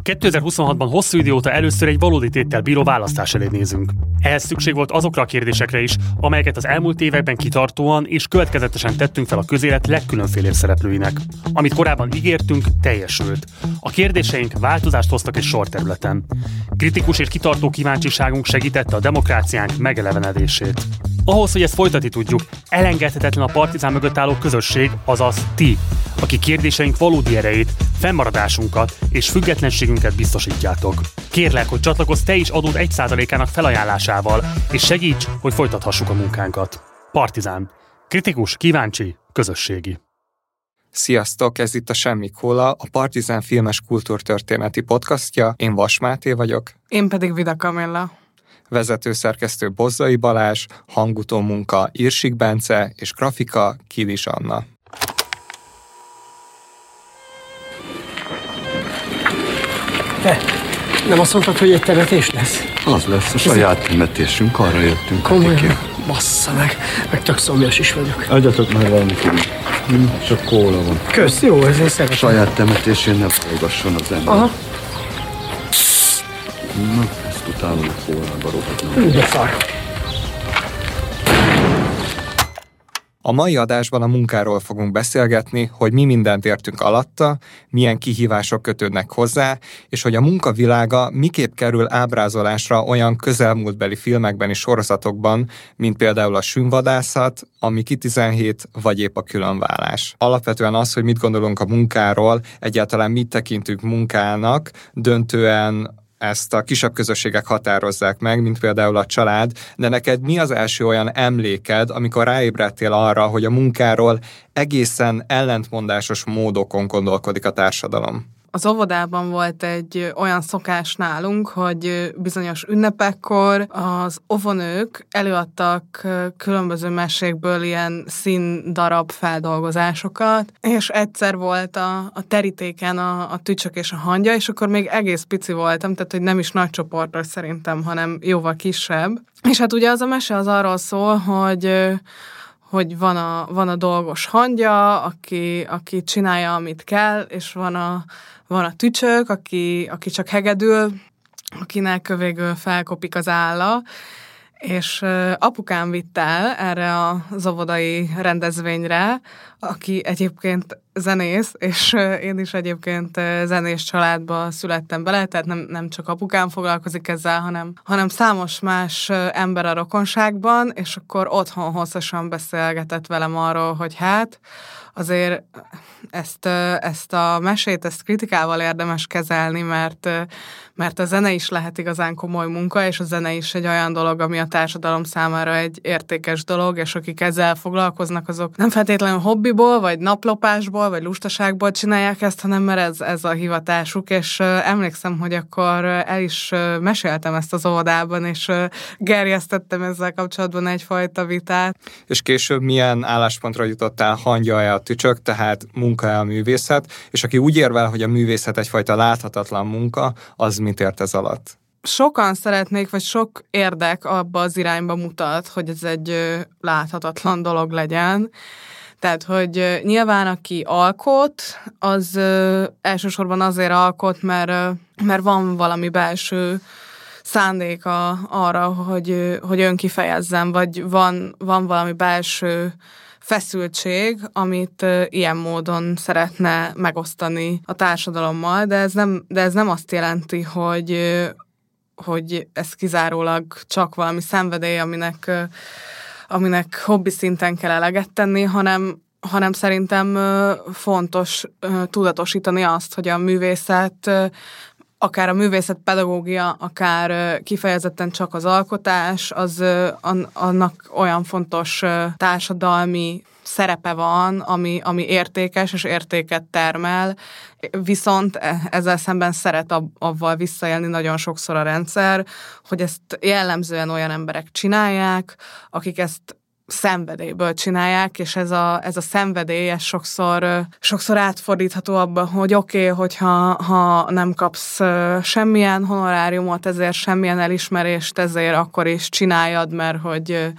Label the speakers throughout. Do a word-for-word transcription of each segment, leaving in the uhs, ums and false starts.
Speaker 1: kétezer-huszonhatban hosszú idő óta először egy valódi téttel bíró választás elé nézünk. Ehhez szükség volt azokra a kérdésekre is, amelyeket az elmúlt években kitartóan és következetesen tettünk fel a közélet legkülönfélébb szereplőinek. Amit korábban ígértünk, teljesült. A kérdéseink változást hoztak egy sor területen. Kritikus és kitartó kíváncsiságunk segítette a demokráciánk megelevenedését. Ahhoz, hogy ezt folytatni tudjuk, elengedhetetlen a Partizán mögött álló közösség, azaz ti, aki kérdéseink valódi erejét, fennmaradásunkat és függetlenségünket biztosítjátok. Kérlek, hogy csatlakozz te is adód egy százalékának felajánlásával, és segíts, hogy folytathassuk a munkánkat. Partizán. Kritikus, kíváncsi, közösségi.
Speaker 2: Sziasztok, ez itt a Semmi Kóla, a Partizán filmes kultúrtörténeti podcastja. Én Vas Máté vagyok.
Speaker 3: Én pedig Vida Kamilla.
Speaker 2: Vezetőszerkesztő Bozzai Balázs, hangutó munka Irsik Bence és grafika Kilis Anna.
Speaker 4: Te, nem azt mondtad, hogy egy temetés lesz?
Speaker 5: Az lesz a saját temetésünk, arra jöttünk.
Speaker 4: Komolyan? Bassza meg, meg tök szomjas is vagyok.
Speaker 5: Adjatok már valamit, hm, csak kóla van.
Speaker 4: Kösz, jó, ezért szeretem.
Speaker 5: Saját temetésén ne forgasson az ember.
Speaker 4: Aha.
Speaker 5: Na, ezt utálom a kólába rohadnom.
Speaker 4: De szar.
Speaker 2: A mai adásban a munkáról fogunk beszélgetni, hogy mi mindent értünk alatta, milyen kihívások kötődnek hozzá, és hogy a munkavilága miképp kerül ábrázolásra olyan közelmúltbeli filmekben és sorozatokban, mint például a Sünvadászat, a Miki tizenhét, vagy épp a Különválás. Alapvetően az, hogy mit gondolunk a munkáról, egyáltalán mit tekintünk munkának, döntően ezt a kisebb közösségek határozzák meg, mint például a család, de neked mi az első olyan emléked, amikor ráébredtél arra, hogy a munkáról egészen ellentmondásos módokon gondolkodik a társadalom?
Speaker 3: Az óvodában volt egy olyan szokás nálunk, hogy bizonyos ünnepekkor az óvonők előadtak különböző mesékből ilyen színdarab feldolgozásokat, és egyszer volt a, a terítéken a, a Tücsök és a hangya, és akkor még egész pici voltam, tehát hogy nem is nagy csoportos szerintem, hanem jóval kisebb. És hát ugye az a mese az arról szól, hogy hogy van a, van a dolgos hangya, aki, aki csinálja, amit kell, és van a, van a tücsök, aki, aki csak hegedül, akinek végül felkopik az álla, és apukám vitt el erre az óvodai rendezvényre, aki egyébként zenész, és én is egyébként zenés családba születtem bele, tehát nem, nem csak apukám foglalkozik ezzel, hanem, hanem számos más ember a rokonságban, és akkor otthon hosszasan beszélgetett velem arról, hogy hát azért ezt, ezt a mesét, ezt kritikával érdemes kezelni, mert, mert a zene is lehet igazán komoly munka, és a zene is egy olyan dolog, ami a társadalom számára egy értékes dolog, és akik ezzel foglalkoznak, azok nem feltétlenül hobbiból, vagy naplopásból, vagy lustaságból csinálják ezt, hanem mert ez, ez a hivatásuk, és emlékszem, hogy akkor el is meséltem ezt az óvodában, és gerjesztettem ezzel kapcsolatban egyfajta vitát.
Speaker 2: És később milyen álláspontra jutottál, hangja-e a tücsök, tehát munka-e a művészet, és aki úgy érvel, hogy a művészet egyfajta láthatatlan munka, az mit ért ez alatt?
Speaker 3: Sokan szeretnék, vagy sok érdek abba az irányba mutat, hogy ez egy láthatatlan dolog legyen. Tehát, hogy nyilván aki alkot, az elsősorban azért alkot, mert, mert van valami belső szándéka arra, hogy, hogy önkifejezzem, vagy van, van valami belső feszültség, amit ilyen módon szeretne megosztani a társadalommal, de ez nem, de ez nem azt jelenti, hogy, hogy ez kizárólag csak valami szenvedély, aminek, aminek hobbi szinten kell eleget tenni, hanem, hanem szerintem fontos tudatosítani azt, hogy a művészet, akár a művészetpedagógia, akár kifejezetten csak az alkotás, az annak olyan fontos társadalmi szerepe van, ami, ami értékes és értéket termel, viszont ezzel szemben szeret avval visszaélni nagyon sokszor a rendszer, hogy ezt jellemzően olyan emberek csinálják, akik ezt szenvedélyből csinálják, és ez a, ez a szenvedély ez sokszor, sokszor átfordítható abba, hogy oké, okay, hogyha ha nem kapsz semmilyen honoráriumot, ezért semmilyen elismerést, ezért akkor is csináljad, mert hogy,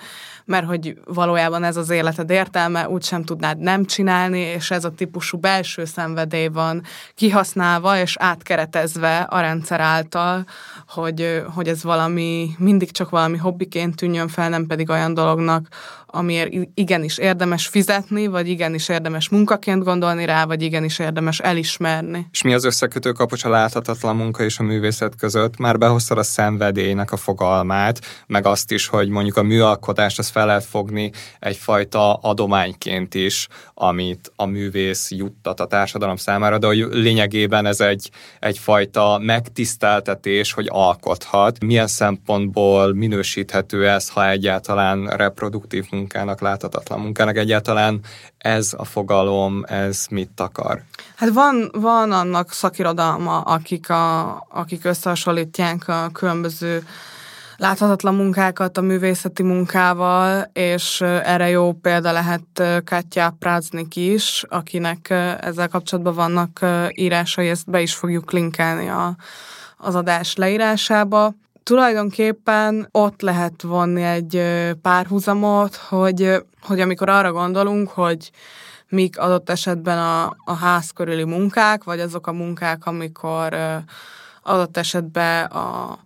Speaker 3: mert hogy valójában ez az életed értelme, úgysem tudnád nem csinálni, és ez a típusú belső szenvedély van kihasználva és átkeretezve a rendszer által, hogy, hogy ez valami, mindig csak valami hobbiként tűnjön fel, nem pedig olyan dolognak, amiért igenis érdemes fizetni, vagy igenis érdemes munkaként gondolni rá, vagy igenis érdemes elismerni.
Speaker 2: És mi az összekötő kapocs a láthatatlan munka és a művészet között? Már behoztad a szenvedélynek a fogalmát, meg azt is, hogy mondjuk a műalkotást azt fel lehet fogni egyfajta adományként is, amit a művész juttat a társadalom számára, de hogy lényegében ez egy, egyfajta megtiszteltetés, hogy alkothat. Milyen szempontból minősíthető ez, ha egyáltalán reproduktív munkának, láthatatlan munkának, egyáltalán ez a fogalom, ez mit akar?
Speaker 3: Hát van, van annak szakirodalma, akik, a, akik összehasonlítják a különböző láthatatlan munkákat a művészeti munkával, és erre jó példa lehet Katja Prázdnik is, akinek ezzel kapcsolatban vannak írásai, ezt be is fogjuk linkelni a, az adás leírásába. Tulajdonképpen ott lehet vonni egy párhuzamot, hogy, hogy amikor arra gondolunk, hogy mik adott esetben a, a ház körüli munkák, vagy azok a munkák, amikor adott esetben a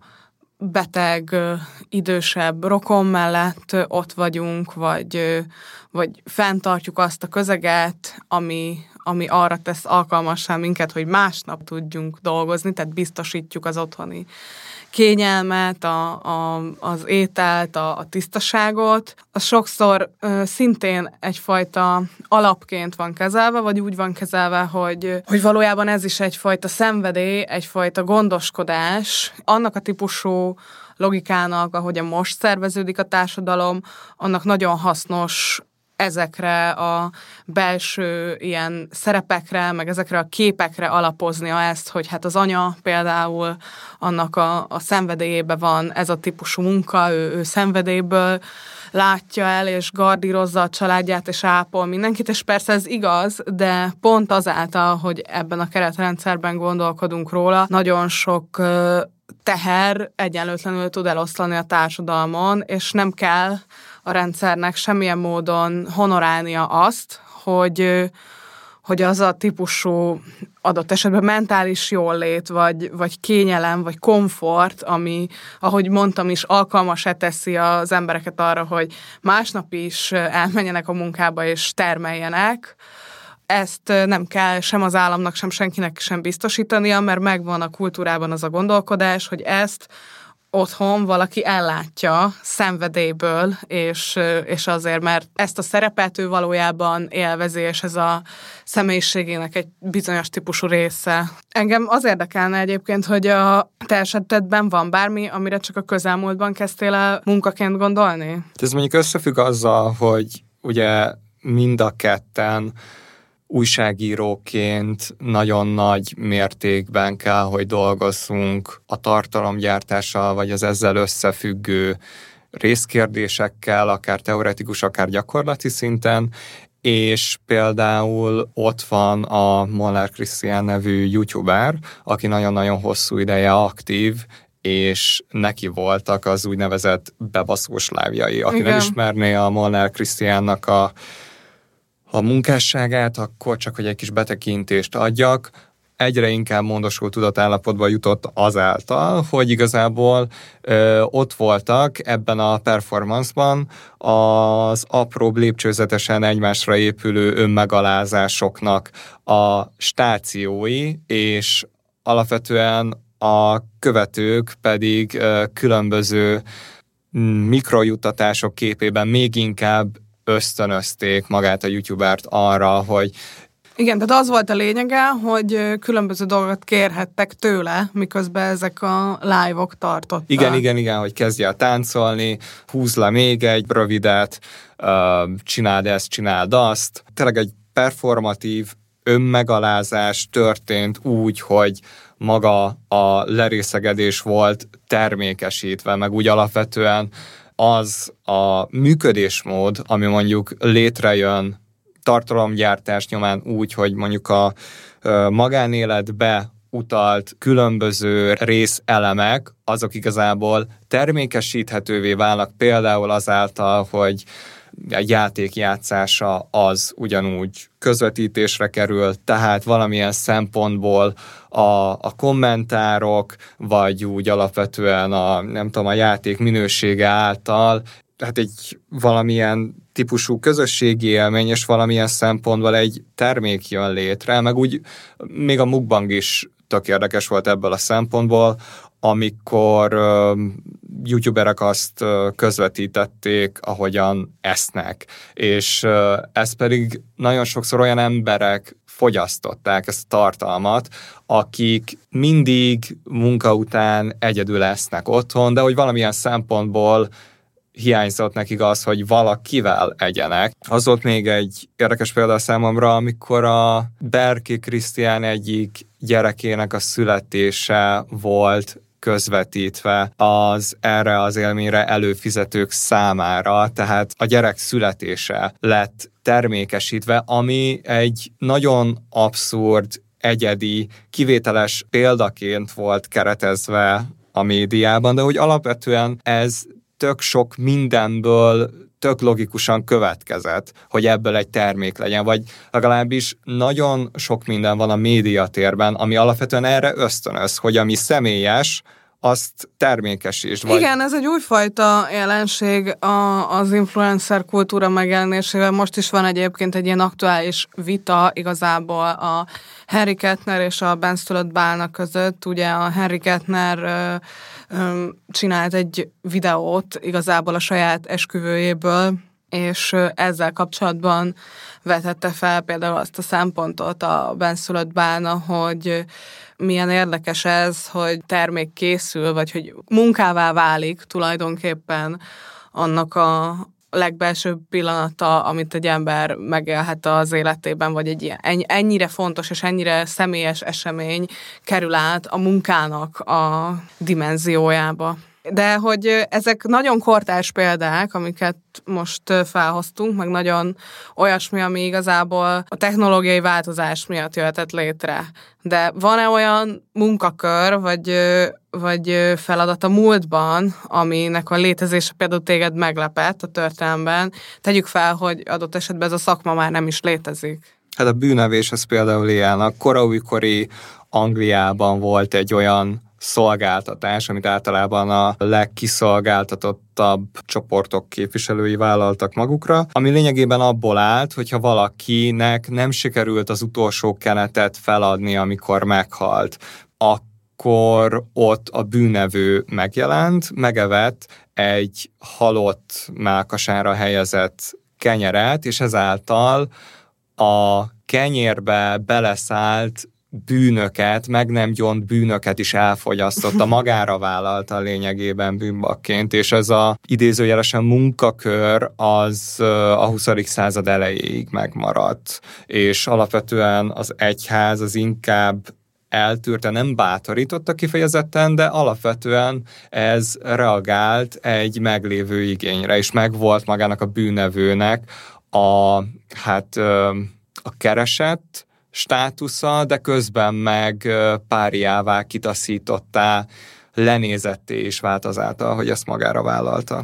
Speaker 3: beteg, idősebb rokon mellett ott vagyunk, vagy, vagy fenntartjuk azt a közeget, ami, ami arra tesz alkalmassá minket, hogy másnap tudjunk dolgozni, tehát biztosítjuk az otthoni kényelmet, a, a, az ételt, a, a tisztaságot, az sokszor ö, szintén egyfajta alapként van kezelve, vagy úgy van kezelve, hogy, hogy valójában ez is egyfajta szenvedély, egyfajta gondoskodás. Annak a típusú logikának, ahogyan most szerveződik a társadalom, annak nagyon hasznos ezekre a belső ilyen szerepekre, meg ezekre a képekre alapoznia ezt, hogy hát az anya például annak a, a szenvedélyébe van ez a típusú munka, ő, ő szenvedélyből látja el, és gardírozza a családját, és ápol mindenkit, és persze ez igaz, de pont azáltal, hogy ebben a keretrendszerben gondolkodunk róla, nagyon sok teher egyenlőtlenül tud eloszlani a társadalmon, és nem kell a rendszernek semmilyen módon honorálnia azt, hogy, hogy az a típusú adott esetben mentális jólét, vagy, vagy kényelem, vagy komfort, ami, ahogy mondtam is, alkalmas-e teszi az embereket arra, hogy másnap is elmenjenek a munkába és termeljenek. Ezt nem kell sem az államnak, sem senkinek sem biztosítania, mert megvan a kultúrában az a gondolkodás, hogy ezt otthon valaki ellátja szenvedélyből, és, és azért, mert ezt a szerepet ő valójában élvezi, és ez a személyiségének egy bizonyos típusú része. Engem az érdekelne egyébként, hogy a te esetedben van bármi, amire csak a közelmúltban kezdtél el munkaként gondolni?
Speaker 2: Ez mondjuk összefügg azzal, hogy ugye mind a ketten újságíróként nagyon nagy mértékben kell, hogy dolgozzunk a tartalomgyártással, vagy az ezzel összefüggő részkérdésekkel, akár teoretikus, akár gyakorlati szinten, és például ott van a Molnár Krisztián nevű youtuber, aki nagyon-nagyon hosszú ideje aktív, és neki voltak az úgynevezett bebaszós lávjai. Aki
Speaker 3: Igen.
Speaker 2: nem ismerné a Molnár Krisztiánnak a a munkásságát, akkor csak, hogy egy kis betekintést adjak, egyre inkább módosult tudatállapotba jutott azáltal, hogy igazából ö, ott voltak ebben a performance-ban az apróbb lépcsőzetesen egymásra épülő önmegalázásoknak a stációi, és alapvetően a követők pedig ö, különböző mikrojuttatások képében még inkább ösztönözték magát a youtubert arra, hogy
Speaker 3: Igen, tehát az volt a lényege, hogy különböző dolgokat kérhettek tőle, miközben ezek a live-ok tartottak.
Speaker 2: Igen, igen, igen, hogy kezdj el táncolni, húzz le még egy rövidet, csináld ezt, csináld azt. Tényleg egy performatív önmegalázás történt úgy, hogy maga a lerészegedés volt termékesítve, meg úgy alapvetően az a működésmód, ami mondjuk létrejön tartalomgyártás nyomán úgy, hogy mondjuk a magánéletbe utalt különböző részelemek, azok igazából termékesíthetővé válnak, például azáltal, hogy egy játék játszása az ugyanúgy közvetítésre kerül, tehát valamilyen szempontból a, a kommentárok, vagy úgy alapvetően a, nem tudom, a játék minősége által, tehát egy valamilyen típusú közösségi élmény, és valamilyen szempontból egy termék jön létre, meg úgy még a mukbang is tök érdekes volt ebből a szempontból, amikor uh, youtuberek azt uh, közvetítették, ahogyan esznek. És uh, ez pedig nagyon sokszor olyan emberek fogyasztották ezt a tartalmat, akik mindig munka után egyedül esznek otthon, de hogy valamilyen szempontból hiányzott nekik az, hogy valakivel egyenek. Az volt még egy érdekes példa számomra, amikor a Berki Krisztián egyik gyerekének a születése volt közvetítve az erre az élményre előfizetők számára, tehát a gyerek születése lett termékesítve, ami egy nagyon abszurd, egyedi, kivételes példaként volt keretezve a médiában, de hogy alapvetően ez tök sok mindenből tök logikusan következett, hogy ebből egy termék legyen, vagy legalábbis nagyon sok minden van a médiatérben, ami alapvetően erre ösztönöz, hogy ami személyes, azt termékesítsd. Vagy...
Speaker 3: Igen, ez egy újfajta jelenség a, az influencer kultúra megjelenésével. Most is van egyébként egy ilyen aktuális vita igazából a Harry Kettner és a benszülött bálna között. Ugye a Harry Kettner ö, ö, csinált egy videót igazából a saját esküvőjéből, és ezzel kapcsolatban vetette fel például azt a szempontot a benszülött bálna, hogy milyen érdekes ez, hogy termék készül, vagy hogy munkává válik tulajdonképpen annak a legbelsőbb pillanata, amit egy ember megélhet az életében, vagy egy ilyen ennyire fontos és ennyire személyes esemény kerül át a munkának a dimenziójába. De hogy ezek nagyon kortárs példák, amiket most felhoztunk, meg nagyon olyasmi, ami igazából a technológiai változás miatt jöhetett létre. De van-e olyan munkakör, vagy, vagy feladat a múltban, aminek a létezése például téged meglepett a történelemben? Tegyük fel, hogy adott esetben ez a szakma már nem is létezik.
Speaker 2: Hát a bűnevés az például ilyen. A koraújkori Angliában volt egy olyan szolgáltatás, amit általában a legkiszolgáltatottabb csoportok képviselői vállaltak magukra, ami lényegében abból állt, hogyha valakinek nem sikerült az utolsó kenetet feladni, amikor meghalt, akkor ott a bűnevő megjelent, megevett egy halott mellkasára helyezett kenyeret, és ezáltal a kenyérbe beleszállt bűnöket, meg nem gyont bűnöket is elfogyasztotta, magára vállalta lényegében bűnbakként, és ez a idézőjelesen munkakör az a huszadik század elejéig megmaradt. És alapvetően az egyház az inkább eltűrte, nem bátorította kifejezetten, de alapvetően ez reagált egy meglévő igényre, és megvolt magának a bűnevőnek a, hát, a keresett státusza, de közben meg páriává, kitaszítottá, lenézetté is vált azáltal, hogy ezt magára vállalta.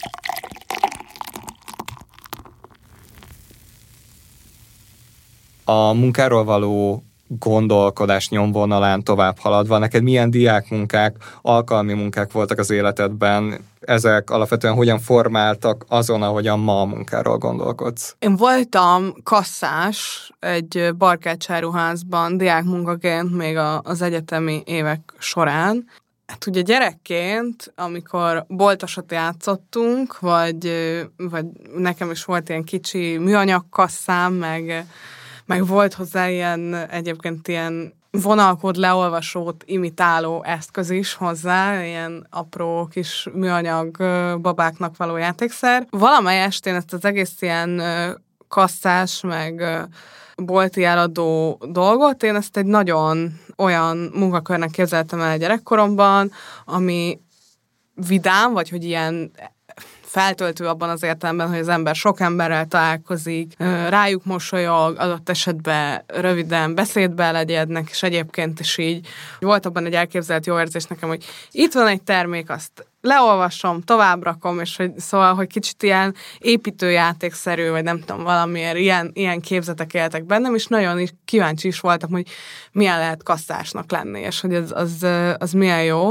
Speaker 2: A munkáról való gondolkodás nyomvonalán tovább haladva, neked milyen diákmunkák, alkalmi munkák voltak az életedben? Ezek alapvetően hogyan formáltak azon, ahogyan ma a munkáról gondolkodsz?
Speaker 3: Én voltam kasszás egy barkácsáruházban diákmunkaként még az egyetemi évek során. Hát ugye gyerekként, amikor boltosat játszottunk, vagy, vagy nekem is volt ilyen kicsi műanyag kasszám, meg meg volt hozzá ilyen, egyébként ilyen vonalkód leolvasót imitáló eszköz is hozzá, ilyen apró kis műanyag babáknak való játékszer. Valamely estén ezt az egész ilyen kasszás, meg bolti eladó dolgot, én ezt egy nagyon olyan munkakörnek képzeltem el gyerekkoromban, ami vidám, vagy hogy ilyen feltöltő abban az értelemben, hogy az ember sok emberrel találkozik, rájuk mosolyog, adott esetben röviden beszédbe legyednek, és egyébként is így volt abban egy elképzelt jó érzés nekem, hogy itt van egy termék, azt leolvasom, tovább rakom, és hogy szóval, hogy kicsit ilyen építőjátékszerű, vagy nem tudom, valamiért ilyen, ilyen képzetek éltek bennem, és nagyon is kíváncsi is voltam, hogy milyen lehet kasszásnak lenni, és hogy az, az, az milyen jó.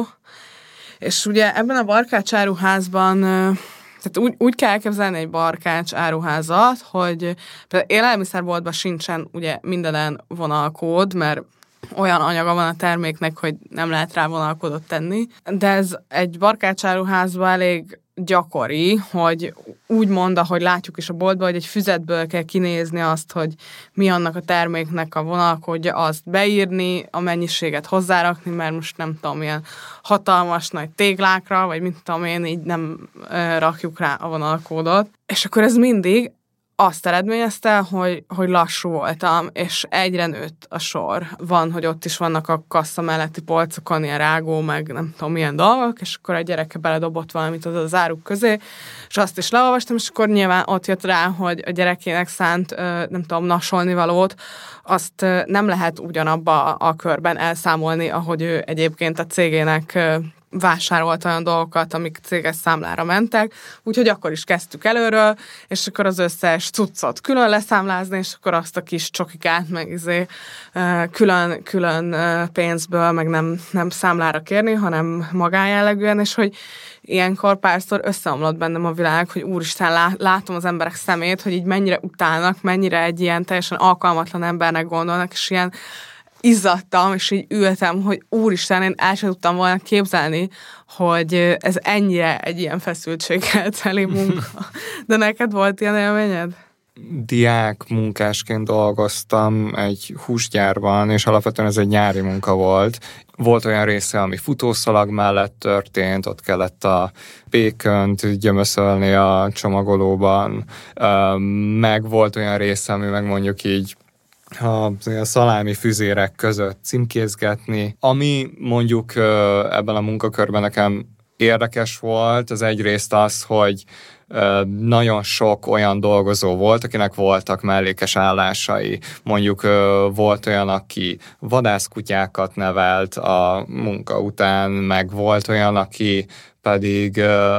Speaker 3: És ugye ebben a Barkács áruházban, tehát úgy, úgy kell elképzelni egy Barkács áruházat, hogy például élelmiszerboltban sincsen ugye mindenen vonalkód, mert olyan anyaga van a terméknek, hogy nem lehet rá vonalkódot tenni, de ez egy Barkács áruházban elég gyakori, hogy úgy mond, ahogy látjuk is a boltban, hogy egy füzetből kell kinézni azt, hogy mi annak a terméknek a vonalkódja, azt beírni, a mennyiséget hozzárakni, mert most nem tudom, ilyen hatalmas nagy téglákra, vagy mint tudom én, így nem ö, rakjuk rá a vonalkódot. És akkor ez mindig azt eredményezte, hogy, hogy lassú voltam, és egyre nőtt a sor. Van, hogy ott is vannak a kassa melletti polcokon ilyen rágó, meg nem tudom milyen dolgok, és akkor a gyereke beledobott valamit az áruk közé, és azt is leolvastam, és akkor nyilván ott jött rá, hogy a gyerekének szánt, nem tudom, nasolni valót, azt nem lehet ugyanabba a körben elszámolni, ahogy ő egyébként a cégének vásárolt olyan dolgokat, amik céges számlára mentek, úgyhogy akkor is kezdtük előről, és akkor az összes cuccot külön leszámlázni, és akkor azt a kis csokikát, meg izé, külön, külön pénzből, meg nem, nem számlára kérni, hanem magájellegűen, és hogy ilyenkor párszor összeomlott bennem a világ, hogy úristen, látom az emberek szemét, hogy így mennyire utálnak, mennyire egy ilyen teljesen alkalmatlan embernek gondolnak, és ilyen izzadtam, és így ültem, hogy úristen, én el sem tudtam volna képzelni, hogy ez ennyire egy ilyen feszültséggel teli munka. De neked volt ilyen élményed?
Speaker 2: Diák munkásként dolgoztam egy húsgyárban, és alapvetően ez egy nyári munka volt. Volt olyan része, ami futószalag mellett történt, ott kellett a békönt gyömöszölni a csomagolóban, meg volt olyan része, ami meg mondjuk így a szalámi füzérek között címkézgetni. Ami mondjuk ebben a munkakörben nekem érdekes volt, az egyrészt az, hogy nagyon sok olyan dolgozó volt, akinek voltak mellékes állásai. Mondjuk volt olyan, aki vadászkutyákat nevelt a munka után, meg volt olyan, aki pedig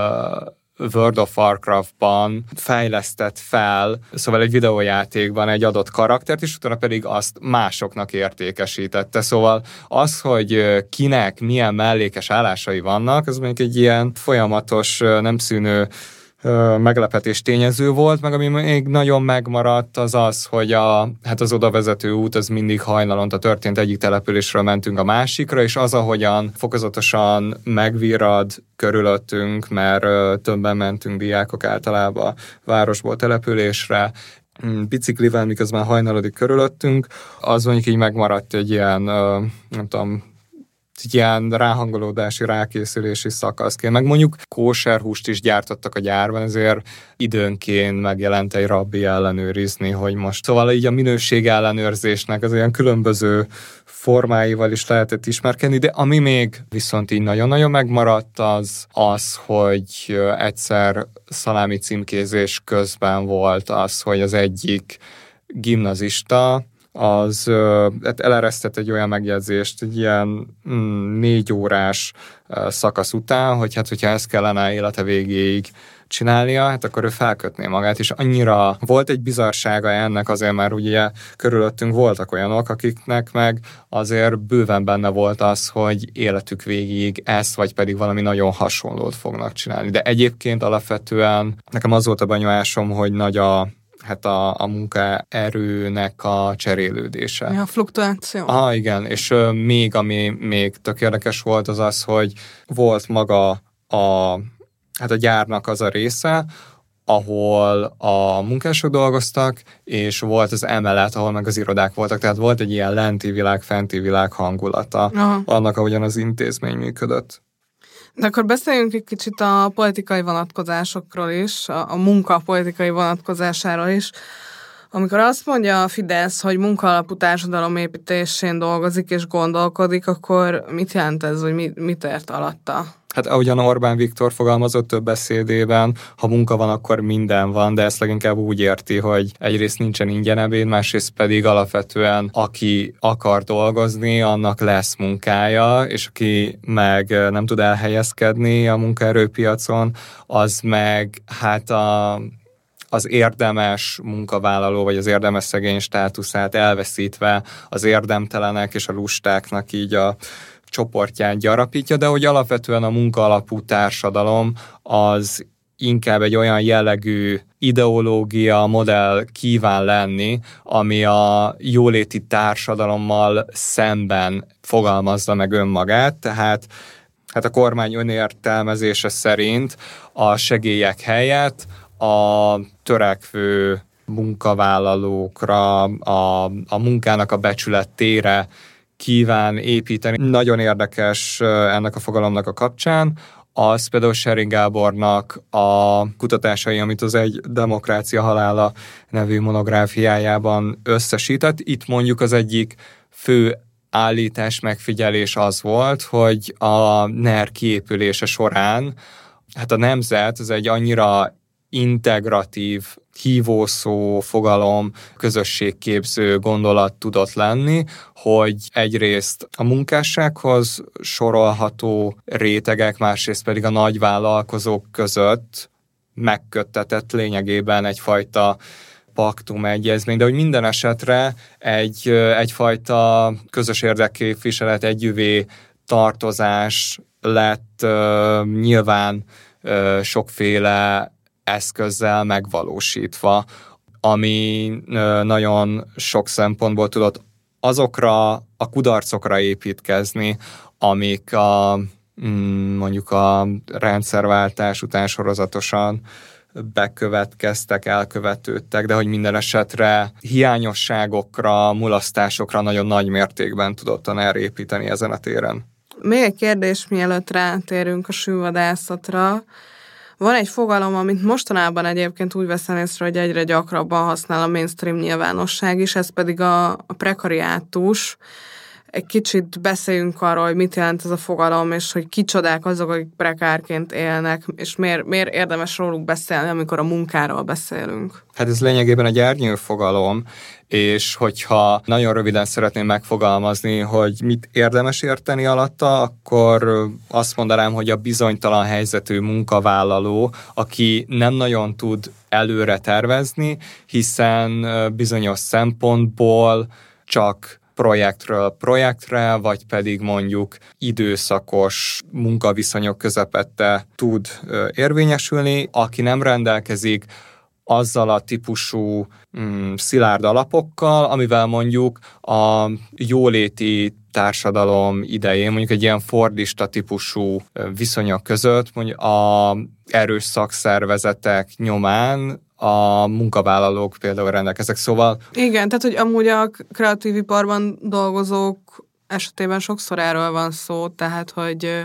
Speaker 2: World of Warcraftban fejlesztett fel, szóval egy videójátékban egy adott karaktert, és utána pedig azt másoknak értékesítette. Szóval az, hogy kinek milyen mellékes állásai vannak, az mondjuk egy ilyen folyamatos, nem szűnő meglepetés tényező volt, meg ami még nagyon megmaradt, az az, hogy a, hát az odavezető út az mindig hajnalonta történt, egyik településről mentünk a másikra, és az, ahogyan fokozatosan megvirrad körülöttünk, mert többen mentünk diákok általában városból településre, biciklivel, miközben hajnalodik körülöttünk, az mondjuk így megmaradt egy ilyen, nem tudom, egy ilyen ráhangolódási, rákészülési szakaszként. Meg mondjuk kóserhúst is gyártottak a gyárban, ezért időnként megjelent egy rabbi ellenőrizni, hogy most. Szóval így a minőség ellenőrzésnek az olyan különböző formáival is lehetett ismerkedni, de ami még viszont így nagyon-nagyon megmaradt, az az, hogy egyszer szalámi címkézés közben volt az, hogy az egyik gimnazista az hát eleresztett egy olyan megjegyzést, egy ilyen mm, négy órás uh, szakasz után, hogy hát, hogyha ezt kellene élete végéig csinálnia, hát akkor ő felkötné magát, és annyira volt egy bizarsága ennek, azért már ugye körülöttünk voltak olyanok, akiknek meg azért bőven benne volt az, hogy életük végéig ezt, vagy pedig valami nagyon hasonlót fognak csinálni. De egyébként alapvetően nekem az volt a benyomásom, hogy nagy a hát a, a munkaerőnek a cserélődése.
Speaker 3: A fluktuáció.
Speaker 2: Ah, igen, és uh, még ami még tök érdekes volt, az az, hogy volt maga a, hát a gyárnak az a része, ahol a munkások dolgoztak, és volt az emelet, ahol meg az irodák voltak, tehát volt egy ilyen lenti világ, fenti világ hangulata, aha, annak, ahogyan az intézmény működött.
Speaker 3: De akkor beszéljünk egy kicsit a politikai vonatkozásokról is, a, a munka politikai vonatkozásáról is. Amikor azt mondja a Fidesz, hogy munkaalapú társadalomépítésén dolgozik és gondolkodik, akkor mit jelent ez, hogy mit, mit ért alatta?
Speaker 2: Hát ahogyan Orbán Viktor fogalmazott több beszédében, ha munka van, akkor minden van, de ezt leginkább úgy érti, hogy egyrészt nincsen ingyen ebéd, másrészt pedig alapvetően aki akar dolgozni, annak lesz munkája, és aki meg nem tud elhelyezkedni a munkaerőpiacon, az meg hát a... az érdemes munkavállaló, vagy az érdemes szegény státuszát elveszítve az érdemtelenek és a lustáknak így a csoportját gyarapítja, de hogy alapvetően a munkaalapú társadalom az inkább egy olyan jellegű ideológia, modell kíván lenni, ami a jóléti társadalommal szemben fogalmazza meg önmagát, tehát hát a kormány önértelmezése szerint a segélyek helyett a törekvő munkavállalókra, a, a munkának a becsületére kíván építeni. Nagyon érdekes ennek a fogalomnak a kapcsán, az például Schering Gábornak a kutatásai, amit az Egy demokrácia halála nevű monográfiájában összesített. Itt mondjuk az egyik fő állítás, megfigyelés az volt, hogy a NER kiépülése során hát a nemzet az egy annyira integratív, hívószó, fogalom, közösségképző gondolat tudott lenni, hogy egyrészt a munkássághoz sorolható rétegek, másrészt pedig a nagyvállalkozók között megköttetett lényegében egyfajta paktum, egyezmény, de hogy minden esetre egy, egyfajta közös érdekképviselet, együvé tartozás lett uh, nyilván uh, sokféle eszközzel megvalósítva, ami nagyon sok szempontból tudott azokra a kudarcokra építkezni, amik a, mondjuk a rendszerváltás után sorozatosan bekövetkeztek, elkövetődtek, de hogy minden esetre hiányosságokra, mulasztásokra nagyon nagy mértékben tudott a NER építeni ezen a téren.
Speaker 3: Még egy kérdés, mielőtt rátérünk a sűvadászatra. Van egy fogalom, amit mostanában egyébként úgy veszem észre, hogy egyre gyakrabban használ a mainstream nyilvánosság is, ez pedig a, a prekariátus. Egy kicsit beszéljünk arról, hogy mit jelent ez a fogalom, és hogy kicsodák azok, akik prekárként élnek, és miért, miért érdemes róluk beszélni, amikor a munkáról beszélünk.
Speaker 2: Hát ez lényegében egy árnyő fogalom, és hogyha nagyon röviden szeretném megfogalmazni, hogy mit érdemes érteni alatta, akkor azt mondanám, hogy a bizonytalan helyzetű munkavállaló, aki nem nagyon tud előre tervezni, hiszen bizonyos szempontból csak projektről projektre, vagy pedig mondjuk időszakos munkaviszonyok közepette tud érvényesülni, aki nem rendelkezik azzal a típusú mm, szilárd alapokkal, amivel mondjuk a jóléti társadalom idején, mondjuk egy ilyen fordista típusú viszonyok között, mondjuk a erős szakszervezetek nyomán a munkavállalók például rendelkeznek, szóval...
Speaker 3: Igen, tehát, hogy amúgy a kreatív iparban dolgozók esetében sokszor erről van szó, tehát, hogy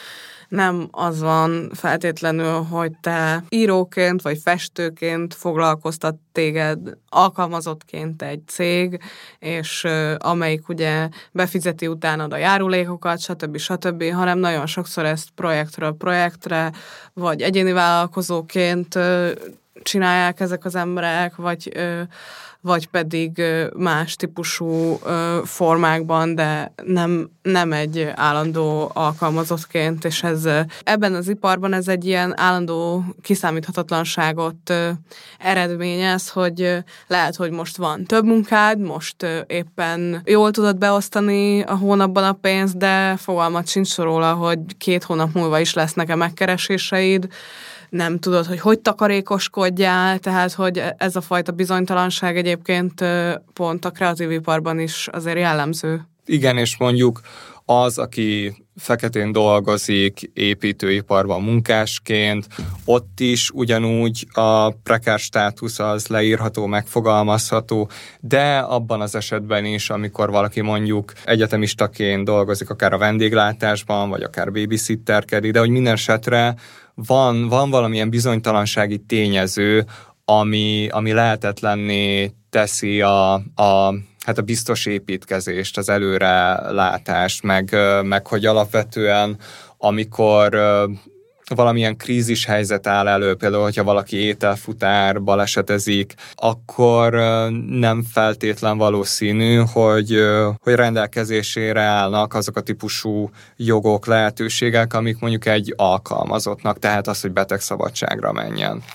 Speaker 3: nem az van feltétlenül, hogy te íróként vagy festőként foglalkoztat téged alkalmazottként egy cég, és amelyik ugye befizeti utánad a járulékokat, stb. stb., hanem nagyon sokszor ezt projektről projektre, vagy egyéni vállalkozóként csinálják ezek az emberek, vagy, vagy pedig más típusú formákban, de nem, nem egy állandó alkalmazottként, és ez ebben az iparban ez egy ilyen állandó kiszámíthatatlanságot eredményez, hogy lehet, hogy most van több munkád, most éppen jól tudod beosztani a hónapban a pénzt, de fogalmat sincs róla, hogy két hónap múlva is lesznek-e megkereséseid, nem tudod, hogy hogy takarékoskodjál, tehát hogy ez a fajta bizonytalanság egyébként pont a kreatív iparban is azért jellemző.
Speaker 2: Igen, és mondjuk az, aki feketén dolgozik építőiparban munkásként, ott is ugyanúgy a prekár státusz az leírható, megfogalmazható, de abban az esetben is, amikor valaki mondjuk egyetemistaként dolgozik, akár a vendéglátásban, vagy akár babysitterkedik, de hogy minden esetre van, van valamilyen bizonytalansági tényező, ami, ami lehetetlenné teszi a, a hát a biztos építkezést, az előrelátást, meg, meg hogy alapvetően, amikor valamilyen krízis helyzet áll elő, például, hogyha valaki ételfutár, balesetezik, akkor nem feltétlen valószínű, hogy, hogy rendelkezésére állnak azok a típusú jogok, lehetőségek, amik mondjuk egy alkalmazottnak, tehát az, hogy betegszabadságra menjen.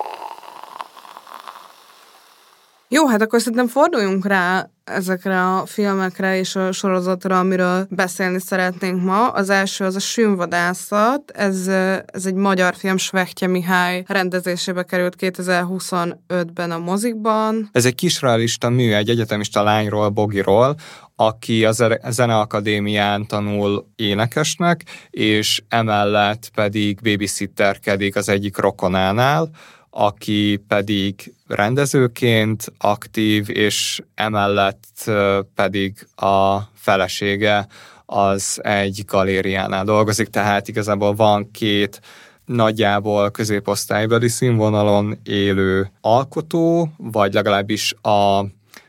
Speaker 3: Jó, hát akkor szerintem forduljunk rá ezekre a filmekre és a sorozatra, amiről beszélni szeretnénk ma. Az első az a Sűnvadászat, ez, ez egy magyar film, Svehty Mihály rendezésébe került kétezer-huszonötben a mozikban.
Speaker 2: Ez egy kisrealista mű, egy egyetemista lányról, Bogiról, aki a Zeneakadémián tanul énekesnek, és emellett pedig babysitterkedik az egyik rokonánál, aki pedig rendezőként aktív, és emellett pedig a felesége az egy galériánál dolgozik, tehát igazából van két nagyjából középosztálybeli színvonalon élő alkotó, vagy legalábbis a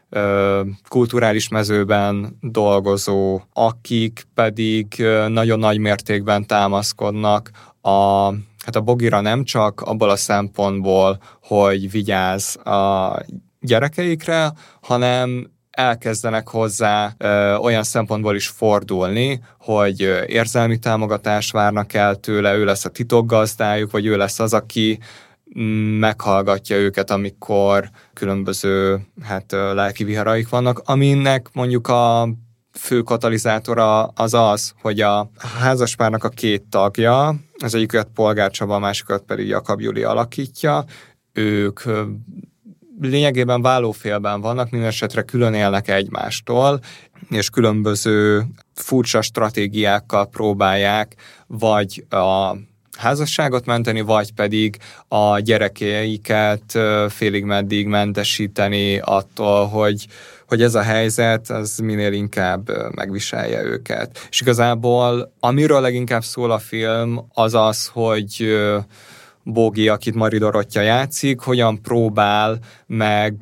Speaker 2: ö, kulturális mezőben dolgozó, akik pedig nagyon nagy mértékben támaszkodnak a Hát a Bogira nem csak abból a szempontból, hogy vigyáz a gyerekeikre, hanem elkezdenek hozzá ö, olyan szempontból is fordulni, hogy ö, érzelmi támogatást várnak el tőle, ő lesz a titokgazdájuk, vagy ő lesz az, aki meghallgatja őket, amikor különböző hát, ö, lelki viharaik vannak, aminek mondjuk a fő katalizátora az az, hogy a házaspárnak a két tagja, az egyiket Polgár Csaba, a másikat pedig Jakab Juli alakítja, ők lényegében vállófélben vannak, minden esetre külön élnek egymástól, és különböző furcsa stratégiákkal próbálják vagy a házasságot menteni, vagy pedig a gyerekeiket félig meddig mentesíteni attól, hogy hogy ez a helyzet, az minél inkább megviselje őket. És igazából, amiről leginkább szól a film, az az, hogy Bogi, akit Mari Dorottya játszik, hogyan próbál meg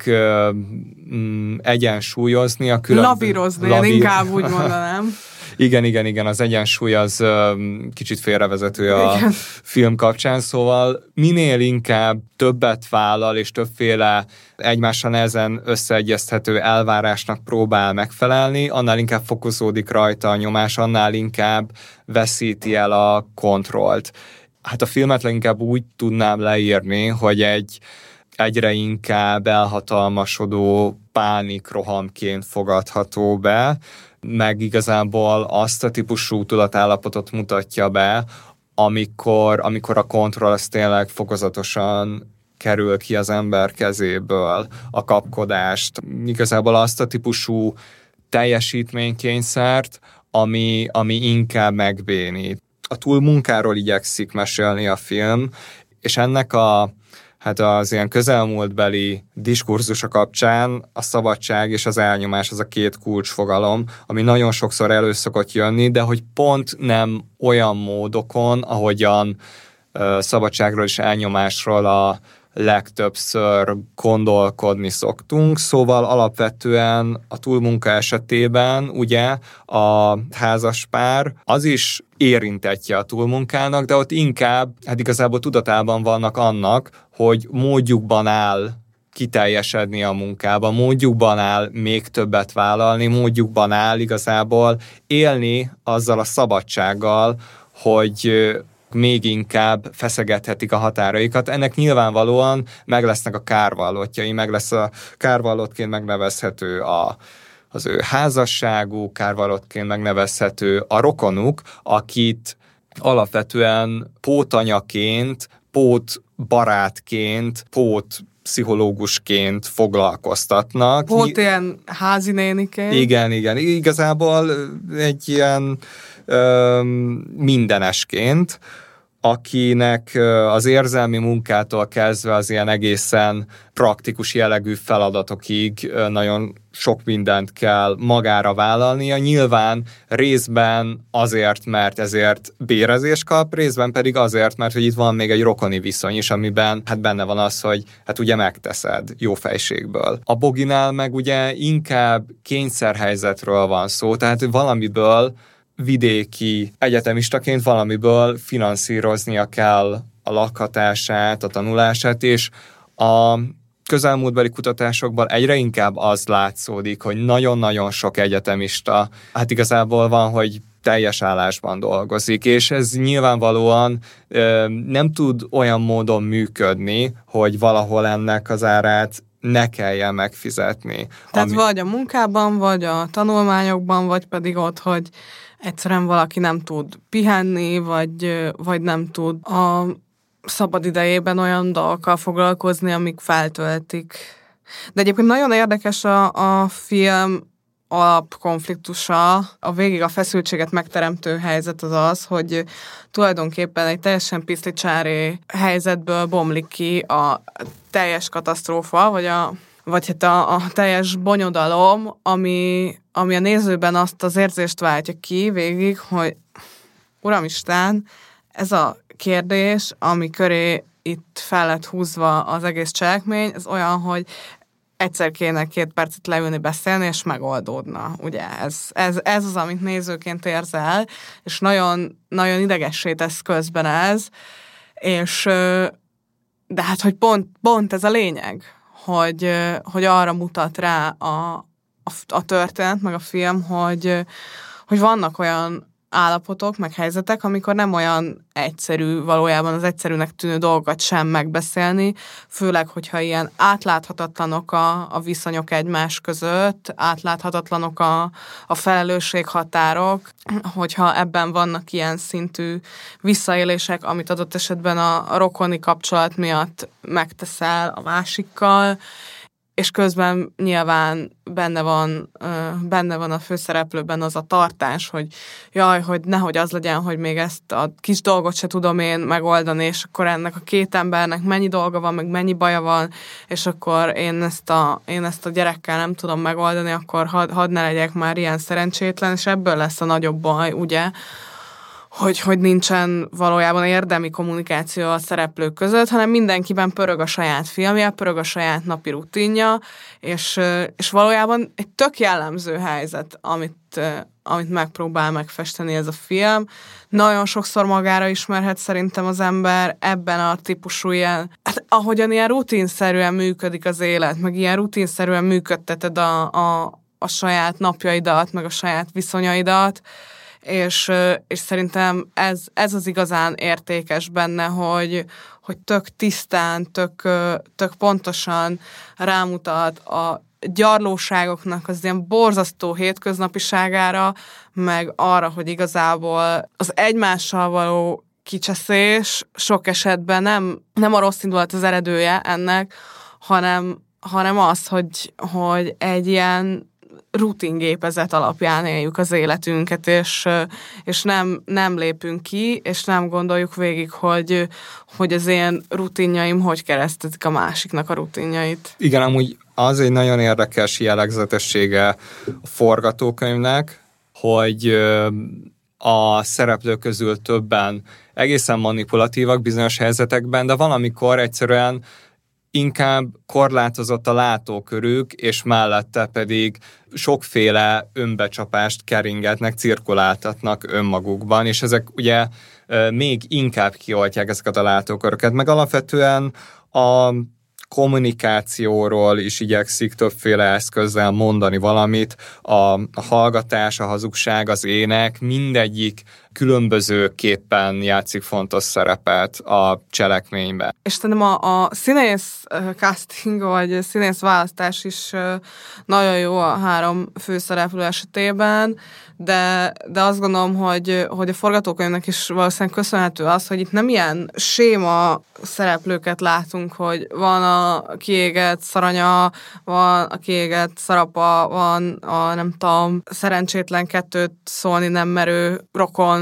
Speaker 2: mm, egyensúlyozni a különböző...
Speaker 3: Lavírozni, lavír... inkább úgy mondanám.
Speaker 2: Igen, igen, igen, az egyensúly az um, kicsit félrevezető a igen. film kapcsán, szóval minél inkább többet vállal és többféle egymással nehezen összeegyeztethető elvárásnak próbál megfelelni, annál inkább fokozódik rajta a nyomás, annál inkább veszíti el a kontrollt. Hát a filmet leginkább úgy tudnám leírni, hogy egy egyre inkább elhatalmasodó pánikrohamként fogadható be, meg igazából azt a típusú tudatállapotot mutatja be, amikor, amikor a kontroll az tényleg fokozatosan kerül ki az ember kezéből, a kapkodást, igazából azt a típusú teljesítménykényszert, ami, ami inkább megbénít. A túlmunkáról igyekszik mesélni a film, és ennek a hát az ilyen közelmúltbeli diskurzusa kapcsán a szabadság és az elnyomás az a két kulcsfogalom, ami nagyon sokszor elő szokott jönni, de hogy pont nem olyan módokon, ahogyan uh, szabadságról és elnyomásról a legtöbbször gondolkodni szoktunk, szóval alapvetően a túlmunka esetében ugye a házaspár az is érintettje a túlmunkának, de ott inkább, hát igazából tudatában vannak annak, hogy módjukban áll kiteljesedni a munkában, módjukban áll még többet vállalni, módjukban áll igazából élni azzal a szabadsággal, hogy még inkább feszegethetik a határaikat. Ennek nyilvánvalóan meg lesznek a kárvallottjai, meg lesz a kárvallottként megnevezhető a, az ő házasságú, kárvallottként megnevezhető a rokonuk, akit alapvetően pótanyaként, pótbarátként, pót pszichológusként foglalkoztatnak.
Speaker 3: Pót ilyen házi néniként.
Speaker 2: Igen, igen. Igazából egy ilyen ö, mindenesként, akinek az érzelmi munkától kezdve az ilyen egészen praktikus jellegű feladatokig nagyon sok mindent kell magára vállalnia. Nyilván részben azért, mert ezért bérezés kap, részben pedig azért, mert hogy itt van még egy rokoni viszony is, amiben hát benne van az, hogy hát ugye megteszed jó fejségből. A Boginál meg ugye inkább kényszerhelyzetről van szó, tehát valamiből vidéki egyetemistaként valamiből finanszíroznia kell a lakhatását, a tanulását, és a közelmúltbeli kutatásokban egyre inkább az látszódik, hogy nagyon-nagyon sok egyetemista, hát igazából van, hogy teljes állásban dolgozik, és ez nyilvánvalóan ö, nem tud olyan módon működni, hogy valahol ennek az árát ne kelljen megfizetni.
Speaker 3: Tehát
Speaker 2: ami...
Speaker 3: vagy a munkában, vagy a tanulmányokban, vagy pedig ott, hogy egyszerűen valaki nem tud pihenni, vagy, vagy nem tud a szabad idejében olyan dolgokkal foglalkozni, amik feltöltik. De egyébként nagyon érdekes a, a film alapkonfliktusa, a végig a feszültséget megteremtő helyzet az az, hogy tulajdonképpen egy teljesen piszlicsári helyzetből bomlik ki a teljes katasztrófa, vagy a vagy hát a, a teljes bonyodalom, ami, ami a nézőben azt az érzést váltja ki végig, hogy Uramisten, ez a kérdés, ami köré itt fel lett húzva az egész cselekmény, ez olyan, hogy egyszer kéne két percet leülni, beszélni, és megoldódna. Ugye ez, ez, ez az, amit nézőként érzel, és nagyon, nagyon idegessé tesz közben ez, és de hát, hogy pont, pont ez a lényeg, hogy, hogy arra mutat rá a, a, a történet, meg a film, hogy, hogy vannak olyan állapotok, meg helyzetek, amikor nem olyan egyszerű, valójában az egyszerűnek tűnő dolgokat sem megbeszélni, főleg, hogyha ilyen átláthatatlanok a, a viszonyok egymás között, átláthatatlanok a, a felelősséghatárok, hogyha ebben vannak ilyen szintű visszaélések, amit adott esetben a, a rokoni kapcsolat miatt megteszel a másikkal, és közben nyilván benne van, benne van a főszereplőben az a tartás, hogy jaj, hogy nehogy az legyen, hogy még ezt a kis dolgot se tudom én megoldani, és akkor ennek a két embernek mennyi dolga van, meg mennyi baja van, és akkor én ezt a, én ezt a gyerekkel nem tudom megoldani, akkor had, hadd ne legyek már ilyen szerencsétlen, és ebből lesz a nagyobb baj, ugye, hogy, hogy nincsen valójában érdemi kommunikáció a szereplők között, hanem mindenkiben pörög a saját filmje, pörög a saját napi rutinja, és, és valójában egy tök jellemző helyzet, amit, amit megpróbál megfesteni ez a film. Nagyon sokszor magára ismerhet szerintem az ember ebben a típusú ilyen, hát ahogyan ilyen rutinszerűen működik az élet, meg ilyen rutinszerűen működteted a, a, a saját napjaidat, meg a saját viszonyaidat, És, és szerintem ez, ez az igazán értékes benne, hogy, hogy tök tisztán, tök, tök pontosan rámutat a gyarlóságoknak az ilyen borzasztó hétköznapiságára, meg arra, hogy igazából az egymással való kicseszés sok esetben nem, nem a rossz indulat az eredője ennek, hanem, hanem az, hogy, hogy egy ilyen rutingépezet alapján éljük az életünket, és, és nem, nem lépünk ki, és nem gondoljuk végig, hogy, hogy az én rutinjaim hogy keresztezik a másiknak a rutinjait.
Speaker 2: Igen, amúgy az egy nagyon érdekes jellegzetessége a forgatókönyvnek, hogy a szereplők közül többen egészen manipulatívak bizonyos helyzetekben, de valamikor egyszerűen inkább korlátozott a látókörük, és mellette pedig sokféle önbecsapást keringetnek, cirkuláltatnak önmagukban, és ezek ugye még inkább kioltják ezeket a látóköröket, meg alapvetően a kommunikációról is igyekszik többféle eszközzel mondani valamit, a, a hallgatás, a hazugság, az ének, mindegyik különbözőképpen játszik fontos szerepet a cselekményben.
Speaker 3: És szerintem a, a színész casting, vagy színész választás is nagyon jó a három főszereplő esetében, de, de azt gondolom, hogy, hogy a forgatókönyvnek is valószínűleg köszönhető az, hogy itt nem ilyen séma szereplőket látunk, hogy van a kiégett szaranya, van a kiégett szarapa, van a nem tudom, szerencsétlen kettőt szólni nem merő rokon,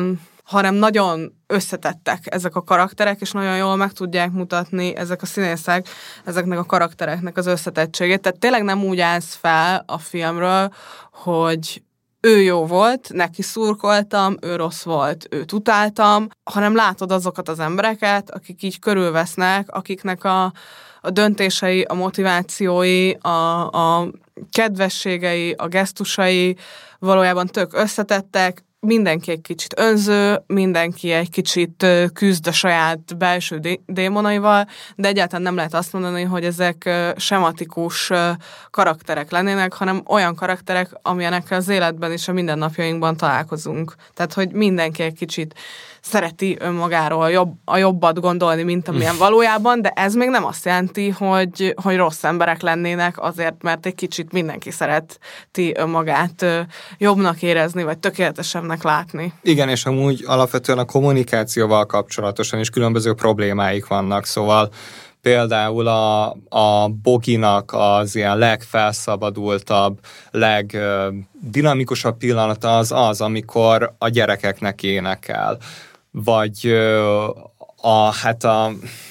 Speaker 3: hanem nagyon összetettek ezek a karakterek, és nagyon jól meg tudják mutatni ezek a színészek, ezeknek a karaktereknek az összetettségét. Tehát tényleg nem úgy állsz fel a filmről, hogy ő jó volt, neki szurkoltam, ő rossz volt, őt utáltam, hanem látod azokat az embereket, akik így körülvesznek, akiknek a, a döntései, a motivációi, a, a kedvességei, a gesztusai valójában tök összetettek, mindenki egy kicsit önző, mindenki egy kicsit küzd a saját belső dé- démonaival, de egyáltalán nem lehet azt mondani, hogy ezek sematikus karakterek lennének, hanem olyan karakterek, amilyenekkel az életben és a mindennapjainkban találkozunk. Tehát, hogy mindenki egy kicsit szereti önmagáról jobb, a jobbat gondolni, mint amilyen valójában, de ez még nem azt jelenti, hogy, hogy rossz emberek lennének azért, mert egy kicsit mindenki szereti önmagát jobbnak érezni, vagy tökéletesebbnek látni.
Speaker 2: Igen, és amúgy alapvetően a kommunikációval kapcsolatosan is különböző problémáik vannak, szóval például a, a Boginak az ilyen legfelszabadultabb, legdinamikusabb pillanata az az, amikor a gyerekeknek énekel. Vagy a, hát a,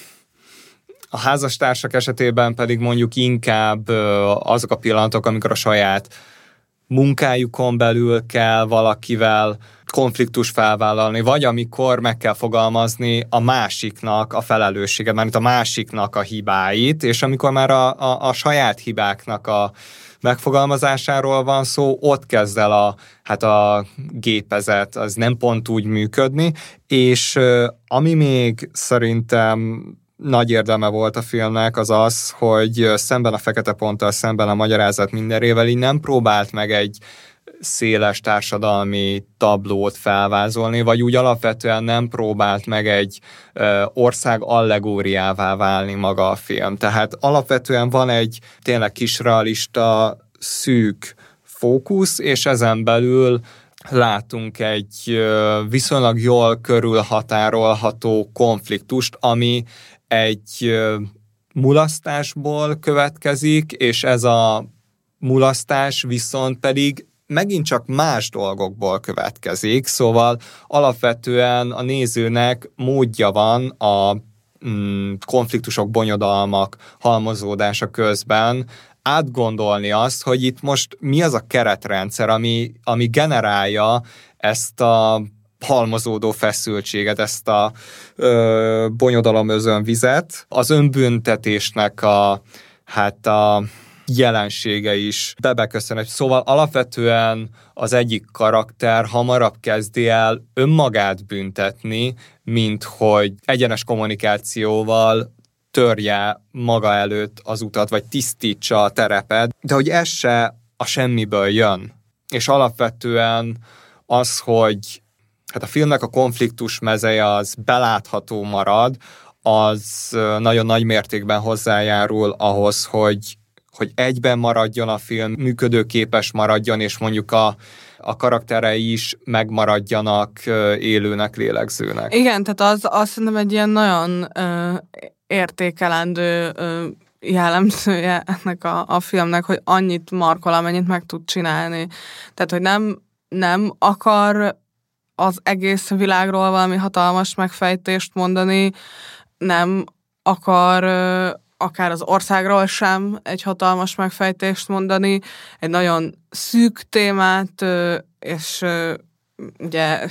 Speaker 2: a házastársak esetében pedig mondjuk inkább azok a pillanatok, amikor a saját munkájukon belül kell valakivel konfliktus felvállalni, vagy amikor meg kell fogalmazni a másiknak a felelősséget, mert a másiknak a hibáit, és amikor már a, a, a saját hibáknak a megfogalmazásáról van szó, ott kezd el a, hát a gépezet, az nem pont úgy működni, és ami még szerintem nagy érdeme volt a filmnek, az az, hogy szemben a fekete ponttal, szemben a magyarázat mindenrével így nem próbált meg egy széles társadalmi tablót felvázolni, vagy úgy alapvetően nem próbált meg egy ö, ország allegóriává válni maga a film. Tehát alapvetően van egy tényleg kisrealista, szűk fókusz, és ezen belül látunk egy ö, viszonylag jól körülhatárolható konfliktust, ami egy ö, mulasztásból következik, és ez a mulasztás viszont pedig megint csak más dolgokból következik, szóval alapvetően a nézőnek módja van a mm, konfliktusok, bonyodalmak halmozódása közben átgondolni azt, hogy itt most mi az a keretrendszer, ami, ami generálja ezt a halmozódó feszültséget, ezt a ö, bonyodalom özönvizet. Az önbüntetésnek a, hát a jelensége is bebeköszön. Szóval alapvetően az egyik karakter hamarabb kezdi el önmagát büntetni, mint hogy egyenes kommunikációval törje maga előtt az utat, vagy tisztítsa a terepet, de hogy ez se a semmiből jön. És alapvetően az, hogy hát a filmnek a konfliktus mezeje az belátható marad, az nagyon nagy mértékben hozzájárul ahhoz, hogy hogy egyben maradjon a film, működőképes maradjon, és mondjuk a, a karakterei is megmaradjanak élőnek, lélegzőnek.
Speaker 3: Igen, tehát az, az szerintem egy ilyen nagyon ö, értékelendő ö, jellemzője ennek a, a filmnek, hogy annyit markol, amennyit meg tud csinálni. Tehát, hogy nem, nem akar az egész világról valami hatalmas megfejtést mondani, nem akar ö, akár az országról sem egy hatalmas megfejtést mondani, egy nagyon szűk témát, és ugye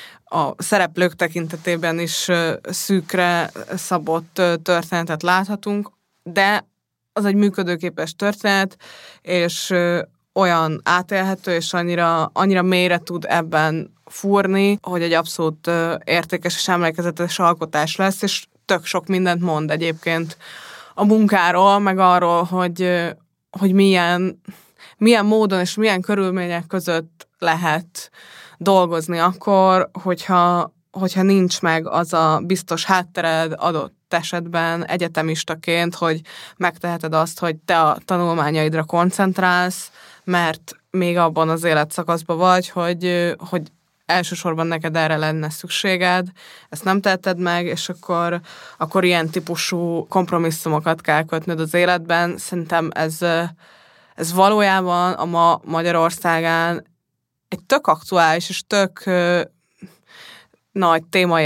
Speaker 3: a szereplők tekintetében is szűkre szabott történetet láthatunk, de az egy működőképes történet, és olyan átélhető, és annyira, annyira mélyre tud ebben fúrni, hogy egy abszolút értékes és emlékezetes alkotás lesz, és tök sok mindent mond egyébként a munkáról, meg arról, hogy, hogy milyen, milyen módon és milyen körülmények között lehet dolgozni akkor, hogyha, hogyha nincs meg az a biztos háttered adott esetben egyetemistaként, hogy megteheted azt, hogy te a tanulmányaidra koncentrálsz, mert még abban az életszakaszban vagy, hogy, hogy elsősorban neked erre lenne szükséged, ezt nem tetted meg, és akkor, akkor ilyen típusú kompromisszumokat kell kötnöd az életben. Szerintem ez, ez valójában a ma Magyarországán egy tök aktuális és tök nagy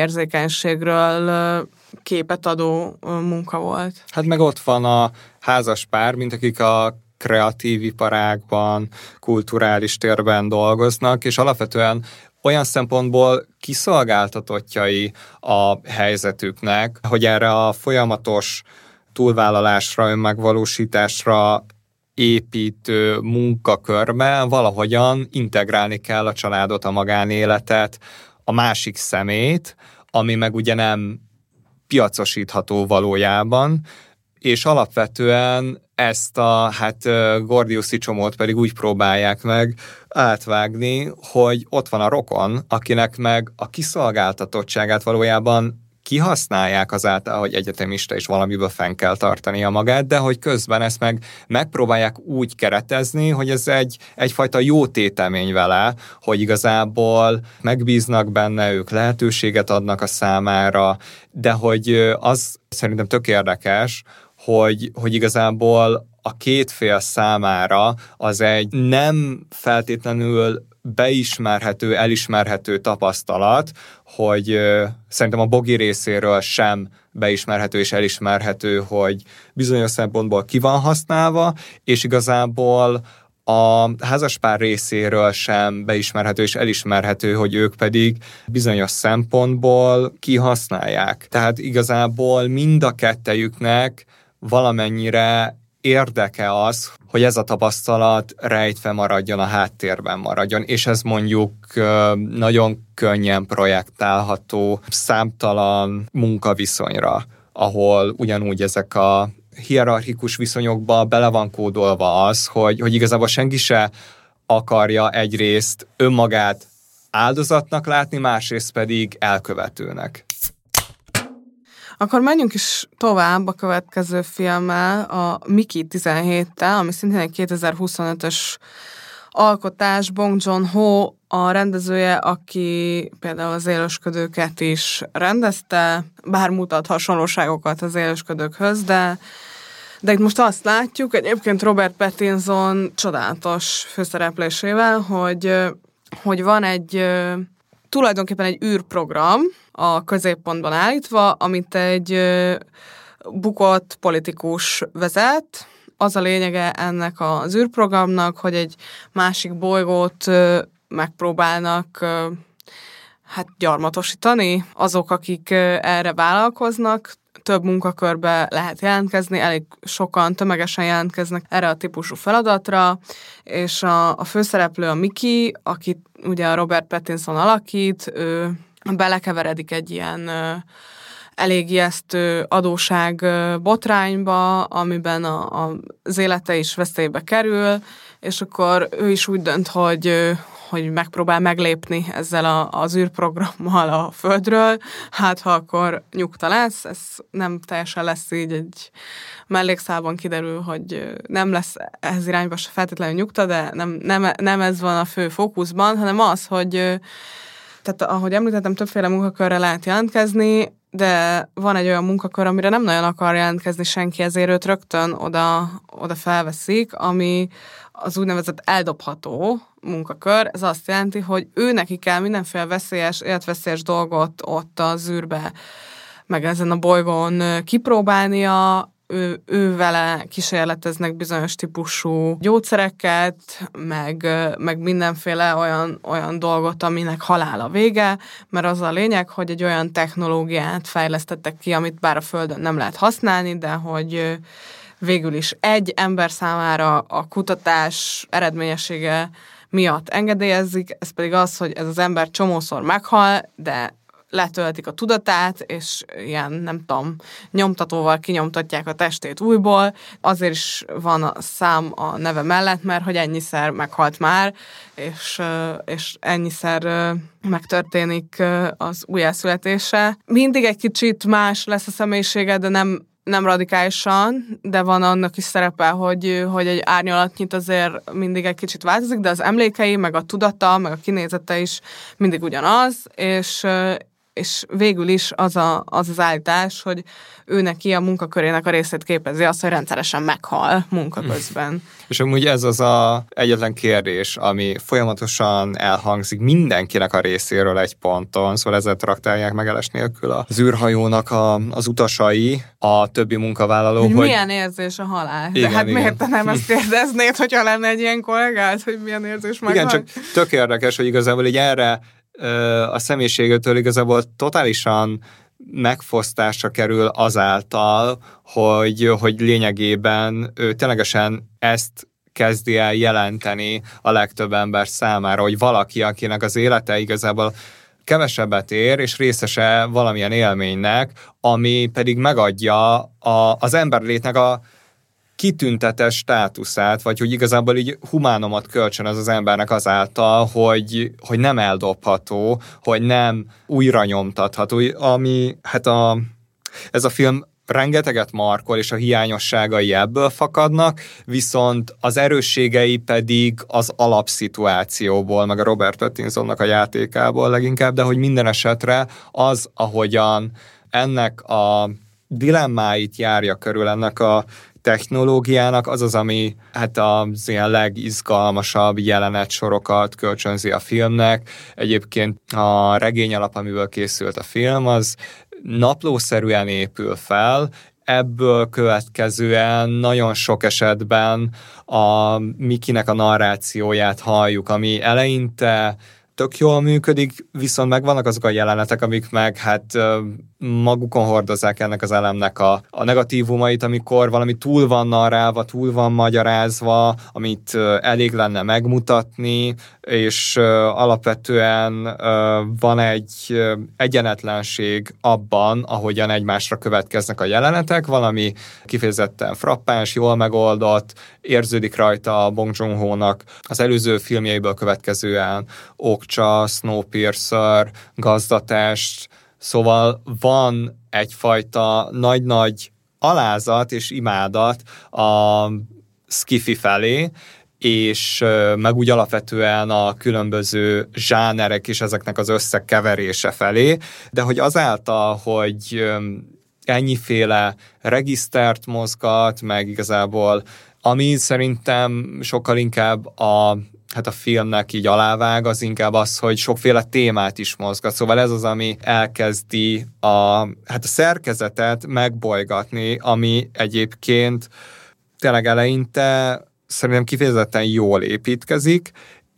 Speaker 3: témaérzékenységről képet adó munka volt.
Speaker 2: Hát meg ott van a házas pár, mint akik a kreatív iparágban, kulturális térben dolgoznak, és alapvetően olyan szempontból kiszolgáltatottjai a helyzetüknek, hogy erre a folyamatos túlvállalásra, önmegvalósításra építő munkakörben valahogyan integrálni kell a családot, a magánéletet, a másik szemét, ami meg ugye nem piacosítható valójában, és alapvetően ezt a hát gordiuszi csomót pedig úgy próbálják meg átvágni, hogy ott van a rokon, akinek meg a kiszolgáltatottságát valójában kihasználják azáltal, hogy egyetemista és valamiből fenn kell tartania magát, de hogy közben ezt meg megpróbálják úgy keretezni, hogy ez egy, egyfajta jó tétemény vele, hogy igazából megbíznak benne, ők lehetőséget adnak a számára, de hogy az szerintem tök érdekes, hogy, hogy igazából a két fél számára az egy nem feltétlenül beismerhető, elismerhető tapasztalat, hogy ö, szerintem a Bogi részéről sem beismerhető és elismerhető, hogy bizonyos szempontból ki van használva, és igazából a házaspár részéről sem beismerhető és elismerhető, hogy ők pedig bizonyos szempontból kihasználják. Tehát igazából mind a kettejüknek valamennyire érdeke az, hogy ez a tapasztalat rejtve maradjon, a háttérben maradjon, és ez mondjuk nagyon könnyen projektálható számtalan munkaviszonyra, ahol ugyanúgy ezek a hierarchikus viszonyokba bele van kódolva az, hogy, hogy igazából senki se akarja egyrészt önmagát áldozatnak látni, másrészt pedig elkövetőnek.
Speaker 3: Akkor menjünk is tovább a következő filmmel, a Mickey tizenhéttel, ami szintén egy kétezer-huszonötös alkotás. Bong Joon-ho a rendezője, aki például az Élősködőket is rendezte, bár mutat hasonlóságokat az Élősködőkhöz, de, de itt most azt látjuk, egyébként Robert Pattinson csodálatos főszereplésével, hogy, hogy van egy tulajdonképpen egy űrprogram a középpontban állítva, amit egy bukott politikus vezet. Az a lényege ennek az űrprogramnak, hogy egy másik bolygót megpróbálnak hát gyarmatosítani. Azok, akik erre vállalkoznak, több munkakörbe lehet jelentkezni, elég sokan tömegesen jelentkeznek erre a típusú feladatra, és a, a főszereplő a Mickey, akit ugye a Robert Pattinson alakít, ő belekeveredik egy ilyen ö, elég ijesztő adóság ö, botrányba, amiben a, a, az élete is veszélybe kerül, és akkor ő is úgy dönt, hogy, ö, hogy megpróbál meglépni ezzel a, az űrprogrammal a Földről, hát ha akkor nyugta lesz, ez nem teljesen lesz így, egy mellékszálban kiderül, hogy nem lesz ehhez irányba se feltétlenül nyugta, de nem, nem, nem ez van a fő fókuszban, hanem az, hogy tehát ahogy említettem, többféle munkakörre lehet jelentkezni, de van egy olyan munkakör, amire nem nagyon akar jelentkezni senki, ezért őt rögtön oda, oda felveszik, ami az úgynevezett eldobható munkakör. Ez azt jelenti, hogy ő neki kell mindenféle veszélyes, életveszélyes dolgot ott az űrbe, meg ezen a bolygón kipróbálnia, ő, ő vele kísérleteznek bizonyos típusú gyógyszereket, meg, meg mindenféle olyan, olyan dolgot, aminek halál a vége, mert az a lényeg, hogy egy olyan technológiát fejlesztettek ki, amit bár a Földön nem lehet használni, de hogy végül is egy ember számára a kutatás eredményessége miatt engedélyezik, ez pedig az, hogy ez az ember csomószor meghal, de letöltik a tudatát, és ilyen, nem tudom, nyomtatóval kinyomtatják a testét újból. Azért is van a szám a neve mellett, mert hogy ennyiszer meghalt már, és, és ennyiszer megtörténik az újjászületése. Mindig egy kicsit más lesz a személyisége, de nem nem radikálisan, de van annak is szerepe, hogy, hogy egy árnyalatnyit azért mindig egy kicsit változik, de az emlékei, meg a tudata, meg a kinézete is mindig ugyanaz, és, és végül is az, a, az az állítás, hogy ő neki a munkakörének a részét képezi az, hogy rendszeresen meghal munka közben.
Speaker 2: És amúgy ez az a egyetlen kérdés, ami folyamatosan elhangzik mindenkinek a részéről egy ponton, szóval ezzel traktálják megelés nélkül az űrhajónak a, az utasai, a többi munkavállaló, hogy...
Speaker 3: hogy milyen érzés a halál?
Speaker 2: Igen,
Speaker 3: De hát
Speaker 2: igen.
Speaker 3: miért te nem ezt kérdeznéd, hogyha lenne egy ilyen kollégád, hogy milyen érzés megvan?
Speaker 2: Igen, csak tök érdekes, hogy igazából így erre a személyiségétől igazából totálisan megfosztásra kerül azáltal, hogy, hogy lényegében ő ténylegesen ezt kezdi el jelenteni a legtöbb ember számára, hogy valaki, akinek az élete igazából kevesebbet ér, és részese valamilyen élménynek, ami pedig megadja a, az emberlétnek a kitüntetes státuszát, vagy hogy igazából így humánomat kölcsönöz az embernek azáltal, hogy, hogy nem eldobható, hogy nem újra nyomtatható, ami hát a, ez a film rengeteget markol, és a hiányosságai ebből fakadnak, viszont az erősségei pedig az alapszituációból, meg a Robert Pattinsonnak a játékából leginkább, de hogy minden esetre az, ahogyan ennek a dilemmáit járja körül, ennek a technológiának, az az, ami hát az ilyen legizgalmasabb jelenetsorokat kölcsönzi a filmnek. Egyébként a regény alap, amiből készült a film, az naplószerűen épül fel, ebből következően nagyon sok esetben a Mickeynek a narrációját halljuk, ami eleinte tök jól működik, viszont meg vannak azok a jelenetek, amik meg hát magukon hordozzák ennek az elemnek a, a negatívumait, amikor valami túl van narrálva, túl van magyarázva, amit elég lenne megmutatni, és alapvetően van egy egyenetlenség abban, ahogyan egymásra következnek a jelenetek, valami kifejezetten frappáns, jól megoldott, érződik rajta a Bong Joon-ho-nak az előző filmjeiből következően Okja, Snowpiercer, Gazdatest, szóval van egyfajta nagy-nagy alázat és imádat a sci-fi felé, és meg úgy alapvetően a különböző zsánerek és ezeknek az összekeverése felé, de hogy azáltal, hogy ennyiféle regisztert mozgat, meg igazából, ami szerintem sokkal inkább a hát a filmnek így alávág, az inkább az, hogy sokféle témát is mozgat. Szóval ez az, ami elkezdi a, hát a szerkezetet megbolygatni, ami egyébként tényleg eleinte szerintem kifejezetten jól építkezik,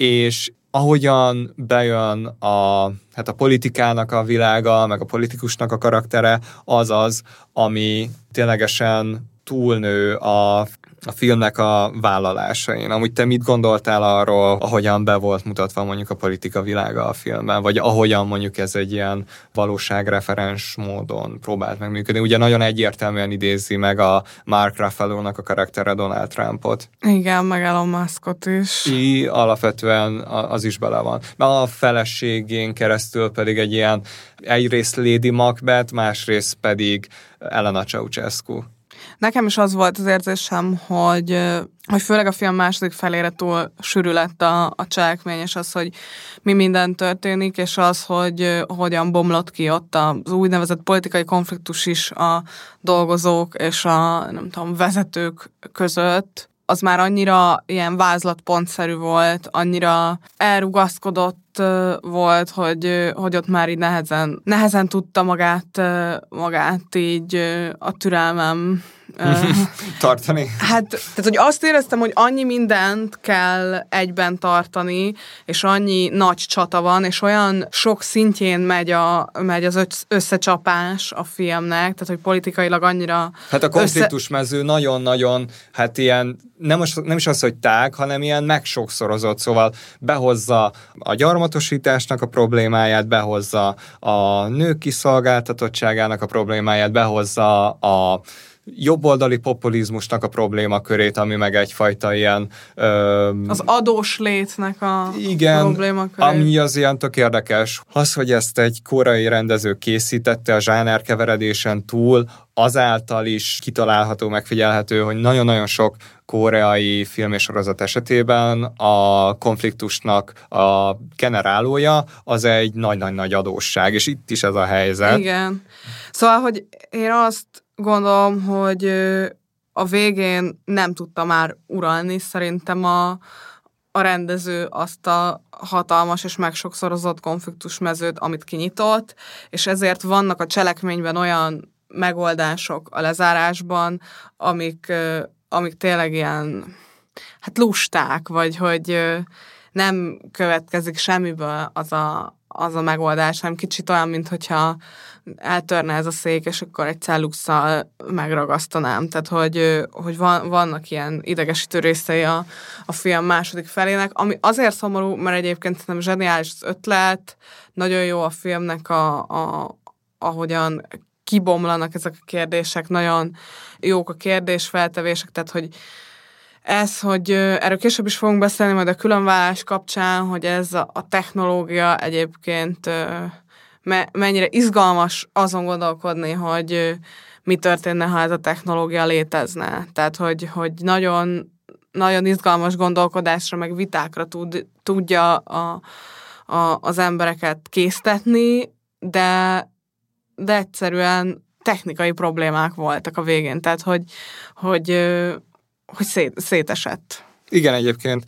Speaker 2: és ahogyan bejön a, hát a politikának a világa, meg a politikusnak a karaktere, az az, ami ténylegesen túlnő a a filmnek a vállalásain. Amúgy te mit gondoltál arról, ahogyan be volt mutatva mondjuk a politika világa a filmben, vagy ahogyan mondjuk ez egy ilyen valóságreferens módon próbált megműködni? Ugye nagyon egyértelműen idézi meg a Mark Ruffalo-nak a karaktere Donald Trumpot.
Speaker 3: Igen, meg Elon Muskot is.
Speaker 2: I, alapvetően az is bele van. A feleségén keresztül pedig egy ilyen egyrészt Lady Macbeth, másrészt pedig Elena Ceausescu.
Speaker 3: Nekem is az volt az érzésem, hogy, hogy főleg a film második felére túl sűrű lett a, a cselekmény, és az, hogy mi minden történik, és az, hogy hogyan bomlott ki ott az úgynevezett politikai konfliktus is a dolgozók és a nem tudom, vezetők között, az már annyira ilyen vázlatpontszerű volt, annyira elrugaszkodott volt, hogy, hogy ott már így nehezen, nehezen tudta magát, magát így a türelmem
Speaker 2: tartani.
Speaker 3: Hát, tehát, hogy azt éreztem, hogy annyi mindent kell egyben tartani, és annyi nagy csata van, és olyan sok szintjén megy, a, megy az összecsapás a filmnek, tehát, hogy politikailag annyira...
Speaker 2: Hát a konfliktusmező össze... nagyon-nagyon, hát ilyen, nem, az, nem is az, hogy tág, hanem ilyen megsokszorozott, szóval behozza a gyarmatosításnak a problémáját, behozza a nők kiszolgáltatottságának a problémáját, behozza a jobboldali populizmusnak a problémakörét, ami meg egyfajta ilyen... Ö,
Speaker 3: az adós létnek a
Speaker 2: igen,
Speaker 3: problémakörét.
Speaker 2: Ami az ilyen tök érdekes. Az, hogy ezt egy koreai rendező készítette a zsánerkeveredésen túl, azáltal is kitalálható, megfigyelhető, hogy nagyon-nagyon sok koreai film és sorozat esetében a konfliktusnak a generálója az egy nagy-nagy-nagy adósság, és itt is ez a helyzet.
Speaker 3: Igen. Szóval, hogy én azt gondolom, hogy a végén nem tudta már uralni szerintem a, a rendező azt a hatalmas és megsokszorozott konfliktusmezőt, amit kinyitott, és ezért vannak a cselekményben olyan megoldások a lezárásban, amik, amik tényleg ilyen hát lusták, vagy hogy nem következik semmiből az a, az a megoldás, hanem kicsit olyan, mint hogyha eltörne ez a szék, és akkor egy celluxszal megragasztanám. Tehát, hogy, hogy van, vannak ilyen idegesítő részei a, a film második felének, ami azért szomorú, mert egyébként szerintem zseniális az ötlet, nagyon jó a filmnek a, a, ahogyan kibomlanak ezek a kérdések, nagyon jók a kérdésfeltevések, tehát, hogy ez, hogy erről később is fogunk beszélni majd a különvállás kapcsán, hogy ez a, a technológia egyébként me, mennyire izgalmas azon gondolkodni, hogy mi történne, ha ez a technológia létezne. Tehát, hogy, hogy nagyon, nagyon izgalmas gondolkodásra, meg vitákra tud, tudja a, a, az embereket késztetni, de, de egyszerűen technikai problémák voltak a végén. Tehát, hogy, hogy hogy szét, szétesett.
Speaker 2: Igen, egyébként.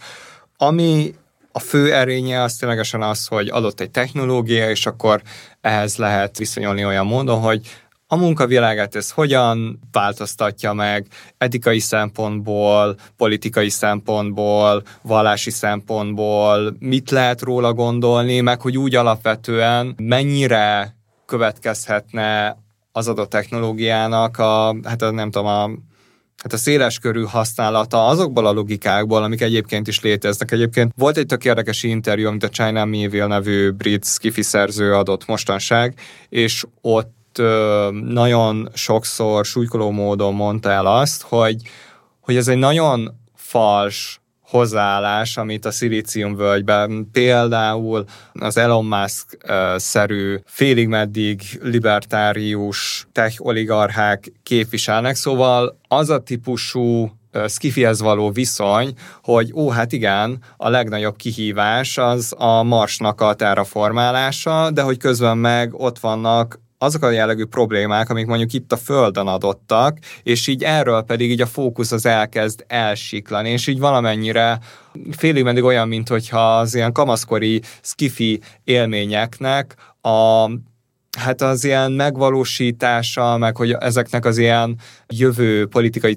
Speaker 2: Ami a fő erénye az ténylegesen az, hogy adott egy technológia, és akkor ehhez lehet viszonyulni olyan módon, hogy a munkavilágát ez hogyan változtatja meg etikai szempontból, politikai szempontból, vallási szempontból, mit lehet róla gondolni, meg hogy úgy alapvetően mennyire következhetne az adott technológiának a, hát nem tudom, a Hát a széleskörű használata azokból a logikákból, amik egyébként is léteznek. Egyébként volt egy tök érdekes interjú, amit a China Miéville nevű brit sci-fi szerző adott mostanság, és ott ö, nagyon sokszor súlykoló módon mondta el azt, hogy, hogy ez egy nagyon fals hozzáállás, amit a szilíciumvölgyben például az Elon Musk-szerű félig meddig libertárius tech oligarchák képviselnek, szóval az a típusú sci-fihez való viszony, hogy ó, hát igen, a legnagyobb kihívás az a Marsnak a terraformálása, de hogy közben meg ott vannak azok a jellegű problémák, amik mondjuk itt a Földön adottak, és így erről pedig így a fókusz az elkezd elsiklani, és így valamennyire félig meddig olyan, mint hogyha az ilyen kamaszkori sci-fi élményeknek a hát az ilyen megvalósítása, meg hogy ezeknek az ilyen jövő politikai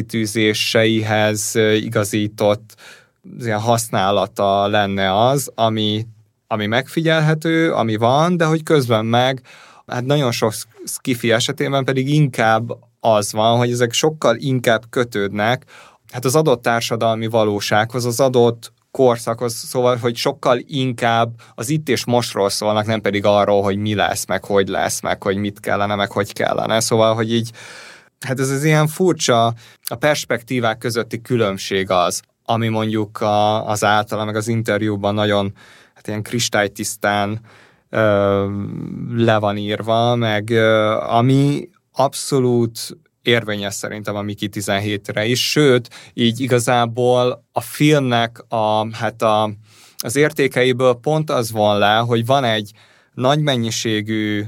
Speaker 2: célkitűzéseihez igazított az ilyen használata lenne az, ami, ami megfigyelhető, ami van, de hogy közben meg hát nagyon sok sci-fi esetében pedig inkább az van, hogy ezek sokkal inkább kötődnek hát az adott társadalmi valósághoz, az adott korszakhoz, szóval, hogy sokkal inkább az itt és mostról szólnak, nem pedig arról, hogy mi lesz, meg hogy lesz, meg hogy mit kellene, meg hogy kellene. Szóval, hogy így, hát ez az ilyen furcsa, a perspektívák közötti különbség az, ami mondjuk a, az általa, meg az interjúban nagyon hát ilyen kristálytisztán ö, le van írva, meg ö, ami abszolút érvényes szerintem a Mickey tizenhétre is, sőt, így igazából a filmnek a, hát a, az értékeiből pont az van le, hogy van egy nagy mennyiségű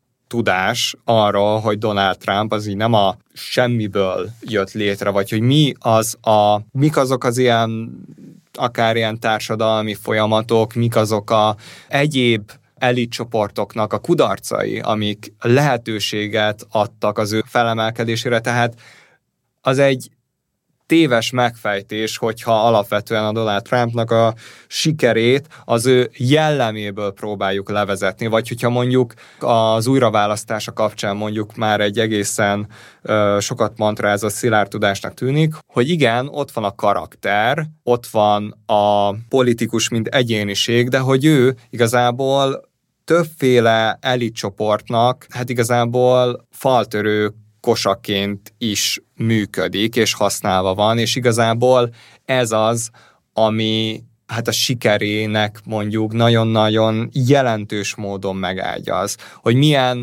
Speaker 2: tudás arról, hogy Donald Trump az így nem a semmiből jött létre, vagy hogy mi az a, mik azok az ilyen, akár ilyen társadalmi folyamatok, mik azok a egyéb elitcsoportoknak a kudarcai, amik lehetőséget adtak az ő felemelkedésére, tehát az egy téves megfejtés, hogyha alapvetően a Donald Trumpnak a sikerét az ő jelleméből próbáljuk levezetni, vagy hogyha mondjuk az újraválasztása kapcsán mondjuk már egy egészen ö, sokat mantrázott szilárd tudásnak tűnik, hogy igen, ott van a karakter, ott van a politikus, mint egyéniség, de hogy ő igazából többféle elitcsoportnak, hát igazából faltörő kosaként is működik, és használva van, és igazából ez az, ami hát a sikerének mondjuk nagyon-nagyon jelentős módon megágyaz, hogy milyen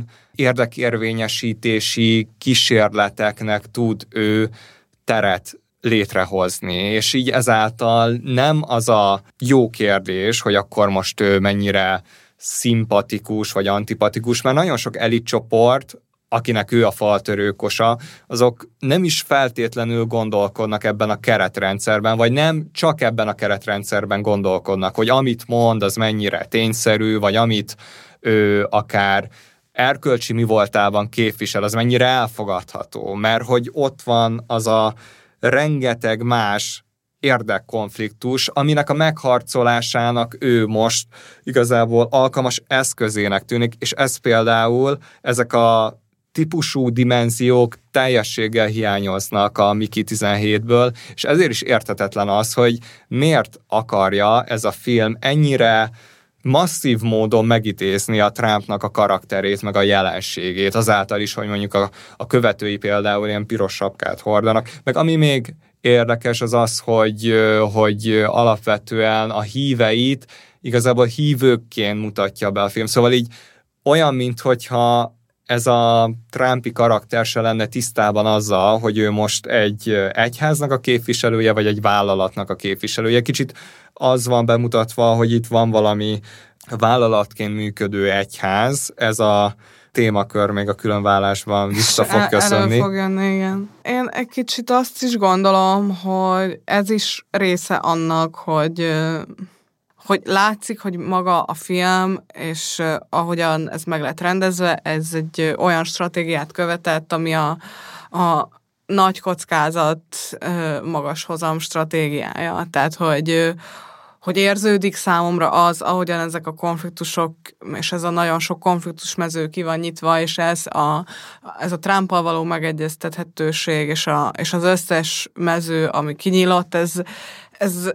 Speaker 2: érdekérvényesítési kísérleteknek tud ő teret létrehozni, és így ezáltal nem az a jó kérdés, hogy akkor most ő mennyire szimpatikus vagy antipatikus, mert nagyon sok elitcsoport, akinek ő a faltörőkosa, azok nem is feltétlenül gondolkodnak ebben a keretrendszerben, vagy nem csak ebben a keretrendszerben gondolkodnak, hogy amit mond, az mennyire tényszerű, vagy amit ő akár erkölcsi mi voltában képvisel, az mennyire elfogadható, mert hogy ott van az a rengeteg más érdekkonfliktus, aminek a megharcolásának ő most igazából alkalmas eszközének tűnik, és ez például ezek a típusú dimenziók teljességgel hiányoznak a Mickey tizenhétből, és ezért is érthetetlen az, hogy miért akarja ez a film ennyire masszív módon megidézni a Trumpnak a karakterét, meg a jelenségét, azáltal is, hogy mondjuk a, a követői például ilyen piros sapkát hordanak, meg ami még érdekes az az, hogy, hogy alapvetően a híveit igazából hívőkként mutatja be a film, szóval így olyan, minthogyha ez a Trumpi karakter se lenne tisztában azzal, hogy ő most egy egyháznak a képviselője, vagy egy vállalatnak a képviselője. Kicsit az van bemutatva, hogy itt van valami vállalatként működő egyház, ez a témakör még a különvállásban vissza fog köszönni.
Speaker 3: Elő fog jönni, igen. Én egy kicsit azt is gondolom, hogy ez is része annak, hogy hogy látszik, hogy maga a film, és uh, ahogyan ez meg lett rendezve, ez egy uh, olyan stratégiát követett, ami a, a nagy kockázat, uh, magas hozam stratégiája. Tehát, hogy, uh, hogy érződik számomra az, ahogyan ezek a konfliktusok, és ez a nagyon sok konfliktusmező ki van nyitva, és ez a, ez a Trumpal való megegyeztethetőség, és, a, és az összes mező, ami kinyílott, ez, ez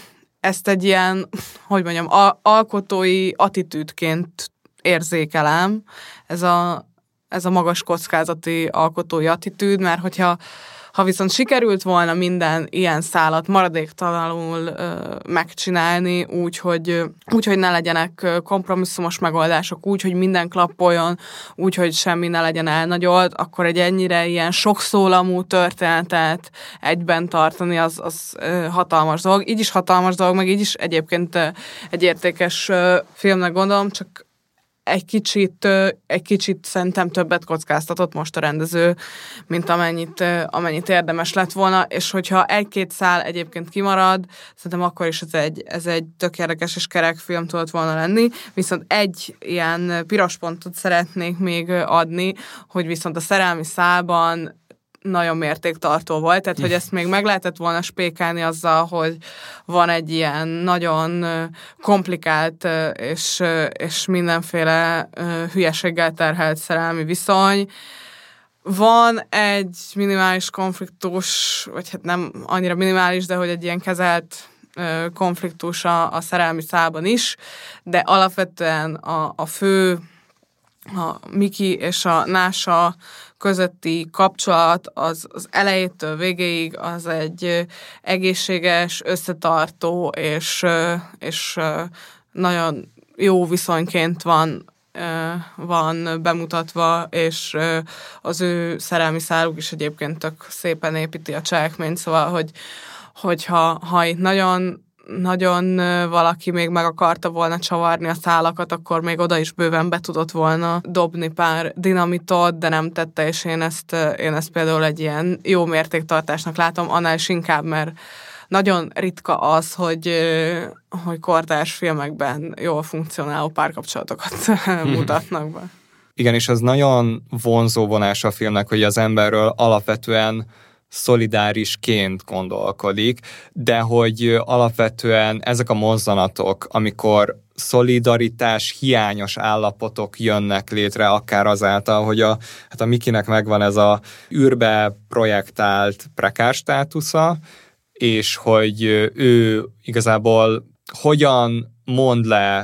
Speaker 3: ezt egy ilyen, hogy mondjam, al- alkotói attitűdként érzékelem, ez a, ez a magas kockázati alkotói attitűd, mert hogyha ha viszont sikerült volna minden ilyen szálat maradéktalanul ö, megcsinálni, úgy hogy, úgy, hogy ne legyenek kompromisszumos megoldások, úgy, hogy minden klappoljon, úgy, hogy semmi ne legyen elnagyolt, akkor egy ennyire ilyen sokszólamú történetet egyben tartani, az, az ö, hatalmas dolog. Így is hatalmas dolog, meg így is egyébként ö, egy értékes ö, filmnek gondolom, csak egy kicsit, egy kicsit szerintem többet kockáztatott most a rendező, mint amennyit, amennyit érdemes lett volna, és hogyha egy-két szál egyébként kimarad, szerintem akkor is ez egy, ez egy tök érdekes és kerek film tudott volna lenni, viszont egy ilyen piros pontot szeretnék még adni, hogy viszont a szerelmi szálban nagyon mértéktartó volt, tehát hogy ezt még meg lehetett volna spékelni azzal, hogy van egy ilyen nagyon komplikált és, és mindenféle hülyeséggel terhelt szerelmi viszony. Van egy minimális konfliktus, vagy hát nem annyira minimális, de hogy egy ilyen kezelt konfliktus a, a szerelmi szálban is, de alapvetően a, a fő, a Mickey és a Nasha közötti kapcsolat az, az elejétől végéig az egy egészséges, összetartó és, és nagyon jó viszonyként van, van bemutatva, és az ő szerelmi száluk is egyébként tök szépen építi a cselekményt, szóval, hogy, hogyha ha itt nagyon nagyon valaki még meg akarta volna csavarni a szálakat, akkor még oda is bőven be tudott volna dobni pár dinamitot, de nem tette, és én ezt, én ezt például egy ilyen jó mértéktartásnak látom, annál is inkább, mert nagyon ritka az, hogy, hogy kortárs filmekben jól funkcionáló párkapcsolatokat mutatnak be.
Speaker 2: Igen, és az nagyon vonzó vonás a filmnek, hogy az emberről alapvetően szolidárisként gondolkodik, de hogy alapvetően ezek a mozzanatok, amikor szolidaritás hiányos állapotok jönnek létre, akár azáltal, hogy a, hát a Mickeynek megvan ez a űrbe projektált prekár státusza, és hogy ő igazából hogyan mond le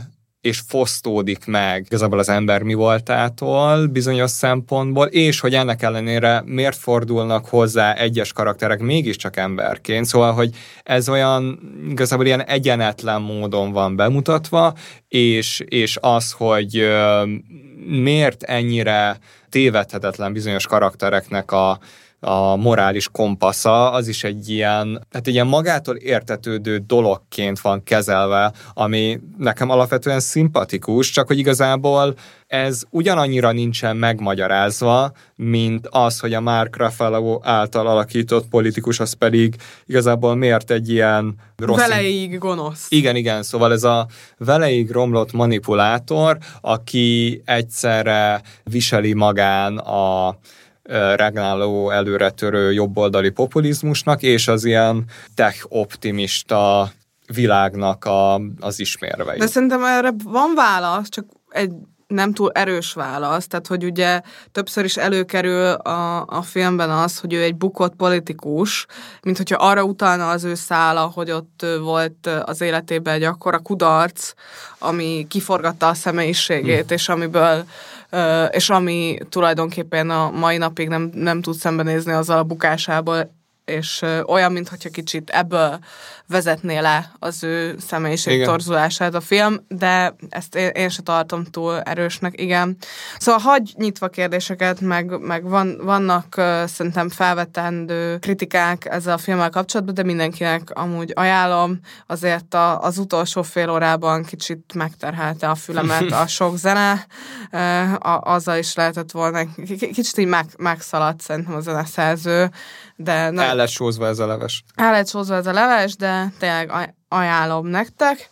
Speaker 2: és fosztódik meg igazából az ember mi voltától bizonyos szempontból, és hogy ennek ellenére miért fordulnak hozzá egyes karakterek mégiscsak emberként. Szóval, hogy ez olyan igazából ilyen egyenetlen módon van bemutatva, és, és az, hogy miért ennyire tévedhetetlen bizonyos karaktereknek a a morális kompasza, az is egy ilyen, hát egy ilyen magától értetődő dologként van kezelve, ami nekem alapvetően szimpatikus, csak hogy igazából ez ugyanannyira nincsen megmagyarázva, mint az, hogy a Mark Ruffalo által alakított politikus, az pedig igazából miért egy ilyen rossz...
Speaker 3: Veleig gonosz.
Speaker 2: Igen, igen, szóval ez a veleig romlott manipulátor, aki egyszerre viseli magán a regnáló, előretörő jobboldali populizmusnak, és az ilyen tech-optimista világnak a, az ismérvei.
Speaker 3: De szerintem erre van válasz, csak egy nem túl erős válasz, tehát hogy ugye többször is előkerül a, a filmben az, hogy ő egy bukott politikus, mint hogyha arra utalna az ő szála, hogy ott volt az életében egy akkora kudarc, ami kiforgatta a személyiségét, hm. és amiből és ami tulajdonképpen a mai napig nem, nem tud szembenézni azzal a bukásából, és olyan, mintha kicsit ebből vezetné le az ő személyiség torzulását a film, de ezt én, én se tartom túl erősnek, igen. Szóval hagy nyitva kérdéseket, meg, meg van, vannak uh, szerintem felvetendő kritikák ezzel a filmmel kapcsolatban, de mindenkinek amúgy ajánlom, azért a, az utolsó fél órában kicsit megterhelte a fülemet a sok zene, uh, a, azzal is lehetett volna, kicsit így meg, megszaladt szerintem a zeneszerző, de...
Speaker 2: El lett sózva ez a leves.
Speaker 3: El lett sózva ez a leves, de tényleg ajánlom nektek.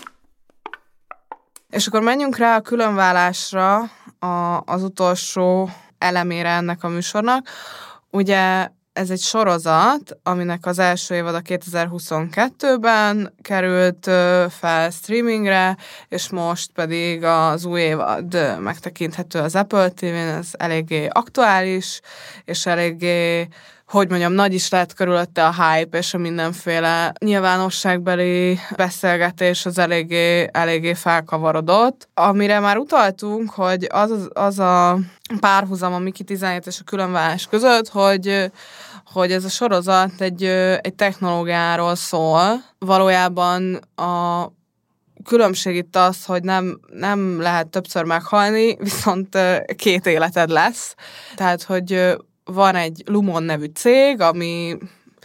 Speaker 3: És akkor menjünk rá a különválásra, a, az utolsó elemére ennek a műsornak. Ugye ez egy sorozat, aminek az első évad a kétezer-huszonkettőben került fel streamingre, és most pedig az új évad megtekinthető az Apple té vén, ez eléggé aktuális, és eléggé, hogy mondjam, nagy is lett körülötte a hype, és a mindenféle nyilvánosságbeli beszélgetés az eléggé, eléggé felkavarodott. Amire már utaltunk, hogy az, az a párhuzam a Mickey tizenhét és a különválás között, hogy hogy ez a sorozat egy, egy technológiáról szól. Valójában a különbség itt az, hogy nem, nem lehet többször meghalni, viszont két életed lesz. Tehát, hogy van egy Lumon nevű cég, ami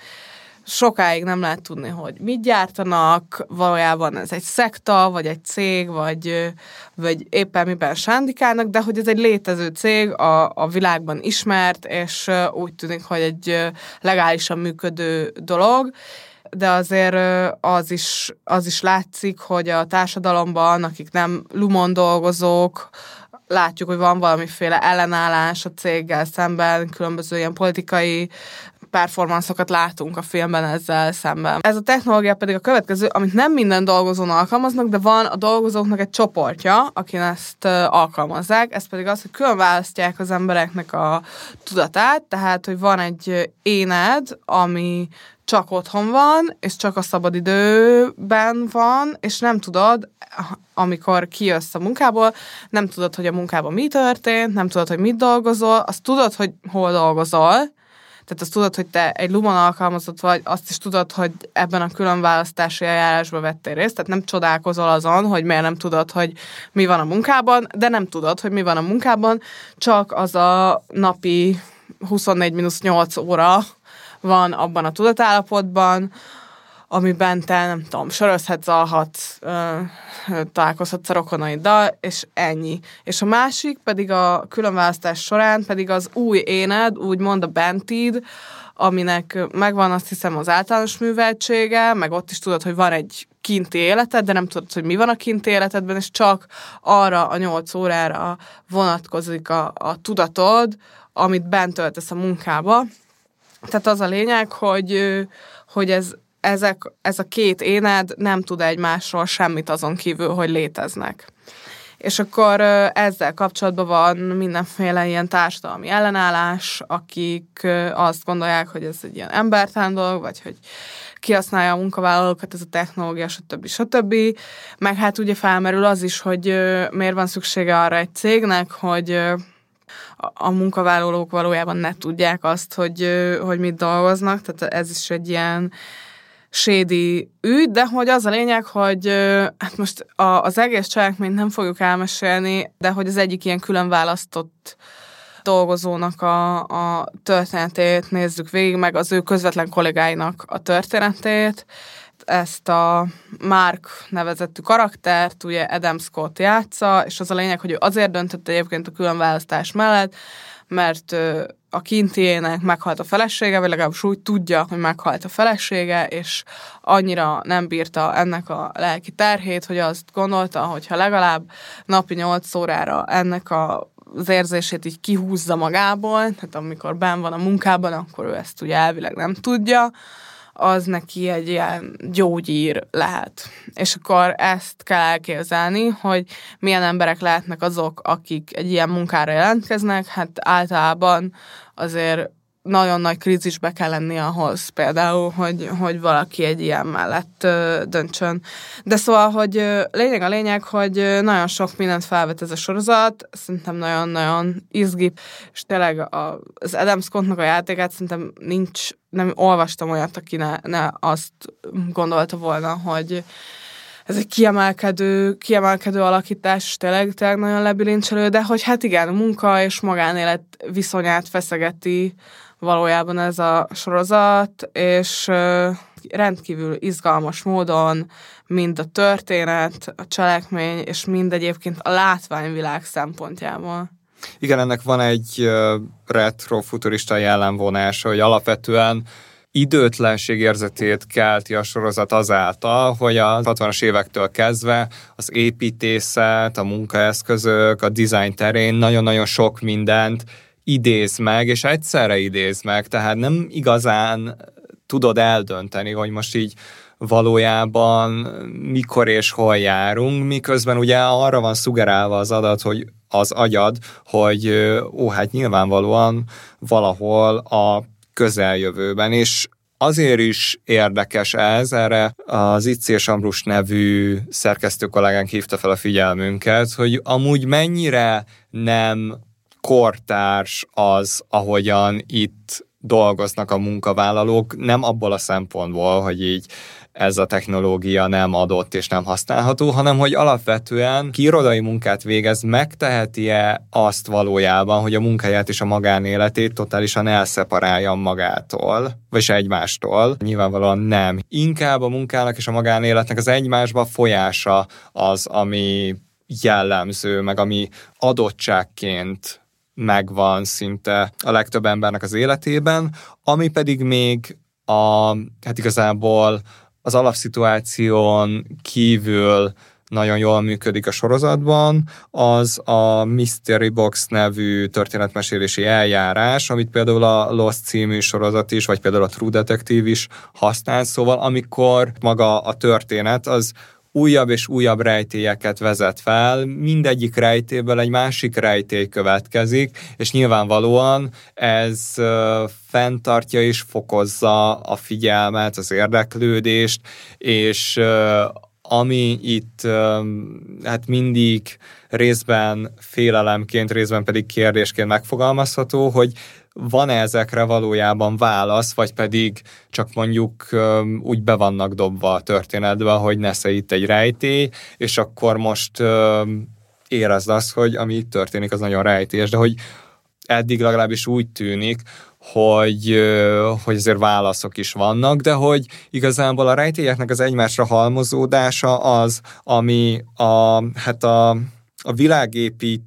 Speaker 3: sokáig nem lehet tudni, hogy mit gyártanak, valójában ez egy szekta, vagy egy cég, vagy, vagy éppen miben sándikálnak, de hogy ez egy létező cég, a, a világban ismert, és úgy tűnik, hogy egy legálisan működő dolog, de azért az is, az is látszik, hogy a társadalomban, akik nem Lumon dolgozók, látjuk, hogy van valamiféle ellenállás a céggel szemben, különböző ilyen politikai performanszokat látunk a filmben ezzel szemben. Ez a technológia pedig a következő, amit nem minden dolgozón alkalmaznak, de van a dolgozóknak egy csoportja, akin ezt alkalmazzák, ez pedig az, hogy különválasztják az embereknek a tudatát, tehát, hogy van egy éned, ami csak otthon van, és csak a szabadidőben van, és nem tudod, amikor kijössz a munkából, nem tudod, hogy a munkában mi történt, nem tudod, hogy mit dolgozol, azt tudod, hogy hol dolgozol, tehát azt tudod, hogy te egy Lumon alkalmazott vagy, azt is tudod, hogy ebben a különválasztási eljárásban vettél részt, tehát nem csodálkozol azon, hogy miért nem tudod, hogy mi van a munkában, de nem tudod, hogy mi van a munkában, csak az a napi huszonnégy mínusz nyolc óra van abban a tudatállapotban, amiben te, nem tudom, sörözhetsz, alhatsz, ö, találkozhatsz a rokonaiddal, és ennyi. És a másik pedig a különválasztás során pedig az új éned, úgymond a bentid, aminek megvan, azt hiszem, az általános műveltsége, meg ott is tudod, hogy van egy kinti életed, de nem tudod, hogy mi van a kinti életedben, és csak arra a nyolc órára vonatkozik a, a tudatod, amit bent töltesz a munkába. Tehát az a lényeg, hogy, hogy ez, ezek, ez a két éned nem tud egymásról semmit azon kívül, hogy léteznek. És akkor ezzel kapcsolatban van mindenféle ilyen társadalmi ellenállás, akik azt gondolják, hogy ez egy ilyen embertelen dolog, vagy hogy kihasználja a munkavállalókat ez a technológia, stb. stb. Meg hát ugye felmerül az is, hogy miért van szüksége arra egy cégnek, hogy a munkavállalók valójában ne tudják azt, hogy, hogy mit dolgoznak, tehát ez is egy ilyen shady ügy, de hogy az a lényeg, hogy hát most a, az egész cselekményt nem fogjuk elmesélni, de hogy az egyik ilyen külön választott dolgozónak a, a történetét nézzük végig, meg az ő közvetlen kollégáinak a történetét. Ezt a Mark nevezettű karaktert, ugye Adam Scott játsza, és az a lényeg, hogy ő azért döntött egyébként a különválasztás mellett, mert a kintiének meghalt a felesége, vagy legalábbis úgy tudja, hogy meghalt a felesége, és annyira nem bírta ennek a lelki terhét, hogy azt gondolta, hogy ha legalább napi nyolc órára ennek a az érzését így kihúzza magából, tehát amikor benn van a munkában, akkor ő ezt ugye elvileg nem tudja, az neki egy ilyen gyógyír lehet. És akkor ezt kell elképzelni, hogy milyen emberek lehetnek azok, akik egy ilyen munkára jelentkeznek, hát általában azért nagyon nagy krízisbe kell lenni ahhoz például, hogy, hogy valaki egy ilyen mellett ö, döntsön. De szóval, hogy ö, lényeg a lényeg, hogy ö, nagyon sok mindent felvet ez a sorozat, szerintem nagyon-nagyon izgi, és tényleg a, az Adam Scottnak a játékát szerintem nincs, nem olvastam olyat, aki ne, ne azt gondolta volna, hogy ez egy kiemelkedő, kiemelkedő alakítás, tényleg, tényleg nagyon lebilincselő, de hogy hát igen, a munka és magánélet viszonyát feszegeti valójában ez a sorozat, és uh, rendkívül izgalmas módon mind a történet, a cselekmény, és mind egyébként a látványvilág szempontjából.
Speaker 2: Igen, ennek van egy uh, retrofuturista jellemvonása, hogy alapvetően időtlenség érzetét kelti a sorozat azáltal, hogy a hatvanas évektől kezdve az építészet, a munkaeszközök, a design terén nagyon-nagyon sok mindent idéz meg, és egyszerre idéz meg, tehát nem igazán tudod eldönteni, hogy most így valójában mikor és hol járunk, miközben ugye arra van szugerálva az adat, hogy az agyad, hogy ó, hát nyilvánvalóan valahol a közeljövőben, és azért is érdekes ez, erre az Iczi és Ambrus nevű szerkesztő kollégánk hívta fel a figyelmünket, hogy amúgy mennyire nem kortárs az, ahogyan itt dolgoznak a munkavállalók, nem abból a szempontból, hogy így ez a technológia nem adott és nem használható, hanem hogy alapvetően ki irodai munkát végez, megteheti-e azt valójában, hogy a munkáját és a magánéletét totálisan elszeparálja magától, vagy egymástól. Nyilvánvalóan nem. Inkább a munkának és a magánéletnek az egymásba folyása az, ami jellemző, meg ami adottságként megvan szinte a legtöbb embernek az életében, ami pedig még a, hát igazából az alapszituáción kívül nagyon jól működik a sorozatban, az a Mystery Box nevű történetmesélési eljárás, amit például a Lost című sorozat is, vagy például a True Detective is használ, szóval amikor maga a történet az újabb és újabb rejtélyeket vezet fel, mindegyik rejtélyből egy másik rejtély következik, és nyilvánvalóan ez uh, fenntartja és fokozza a figyelmet, az érdeklődést, és uh, ami itt uh, hát mindig részben félelemként, részben pedig kérdésként megfogalmazható, hogy van-e ezekre valójában válasz, vagy pedig csak mondjuk um, úgy be vannak dobva a történetbe, hogy nesze itt egy rejtély, és akkor most um, érezd azt, hogy ami itt történik, az nagyon rejtélyes, de hogy eddig legalábbis úgy tűnik, hogy, uh, hogy azért válaszok is vannak, de hogy igazából a rejtélyeknek az egymásra halmozódása az, ami a, hát a, a világépít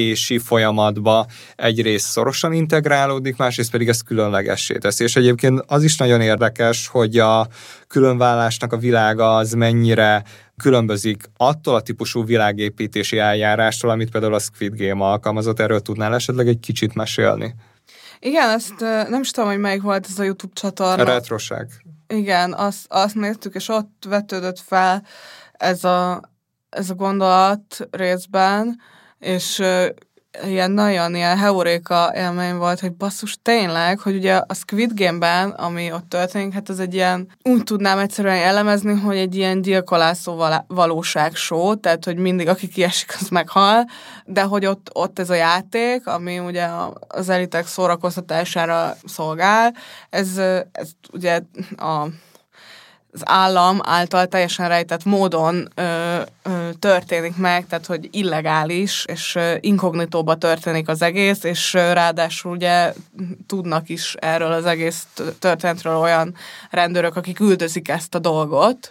Speaker 2: folyamatba egyrészt szorosan integrálódik, másrészt pedig ez különlegessé teszi. És egyébként az is nagyon érdekes, hogy a különvállásnak a világa az mennyire különbözik attól a típusú világépítési eljárástól, amit például a Squid Game alkalmazott. Erről tudnál esetleg egy kicsit mesélni?
Speaker 3: Igen, ezt nem is tudom, hogy melyik volt ez a YouTube csatorna.
Speaker 2: A retroság.
Speaker 3: Igen, azt, azt néztük, és ott vetődött fel ez a ez a gondolat részben, és ilyen nagyon ilyen heuréka élmény volt, hogy basszus tényleg, hogy ugye a Squid Game-ben, ami ott történik, hát ez egy ilyen, úgy tudnám egyszerűen elemezni, hogy egy ilyen gyilkolászó valóságshow, tehát hogy mindig aki kiesik, az meghal, de hogy ott, ott ez a játék, ami ugye az elitek szórakoztatására szolgál, ez, ez ugye a az állam által teljesen rejtett módon ö, ö, történik meg, tehát hogy illegális, és ö, inkognitóba történik az egész, és ö, ráadásul ugye tudnak is erről az egész történetről olyan rendőrök, akik üldözik ezt a dolgot.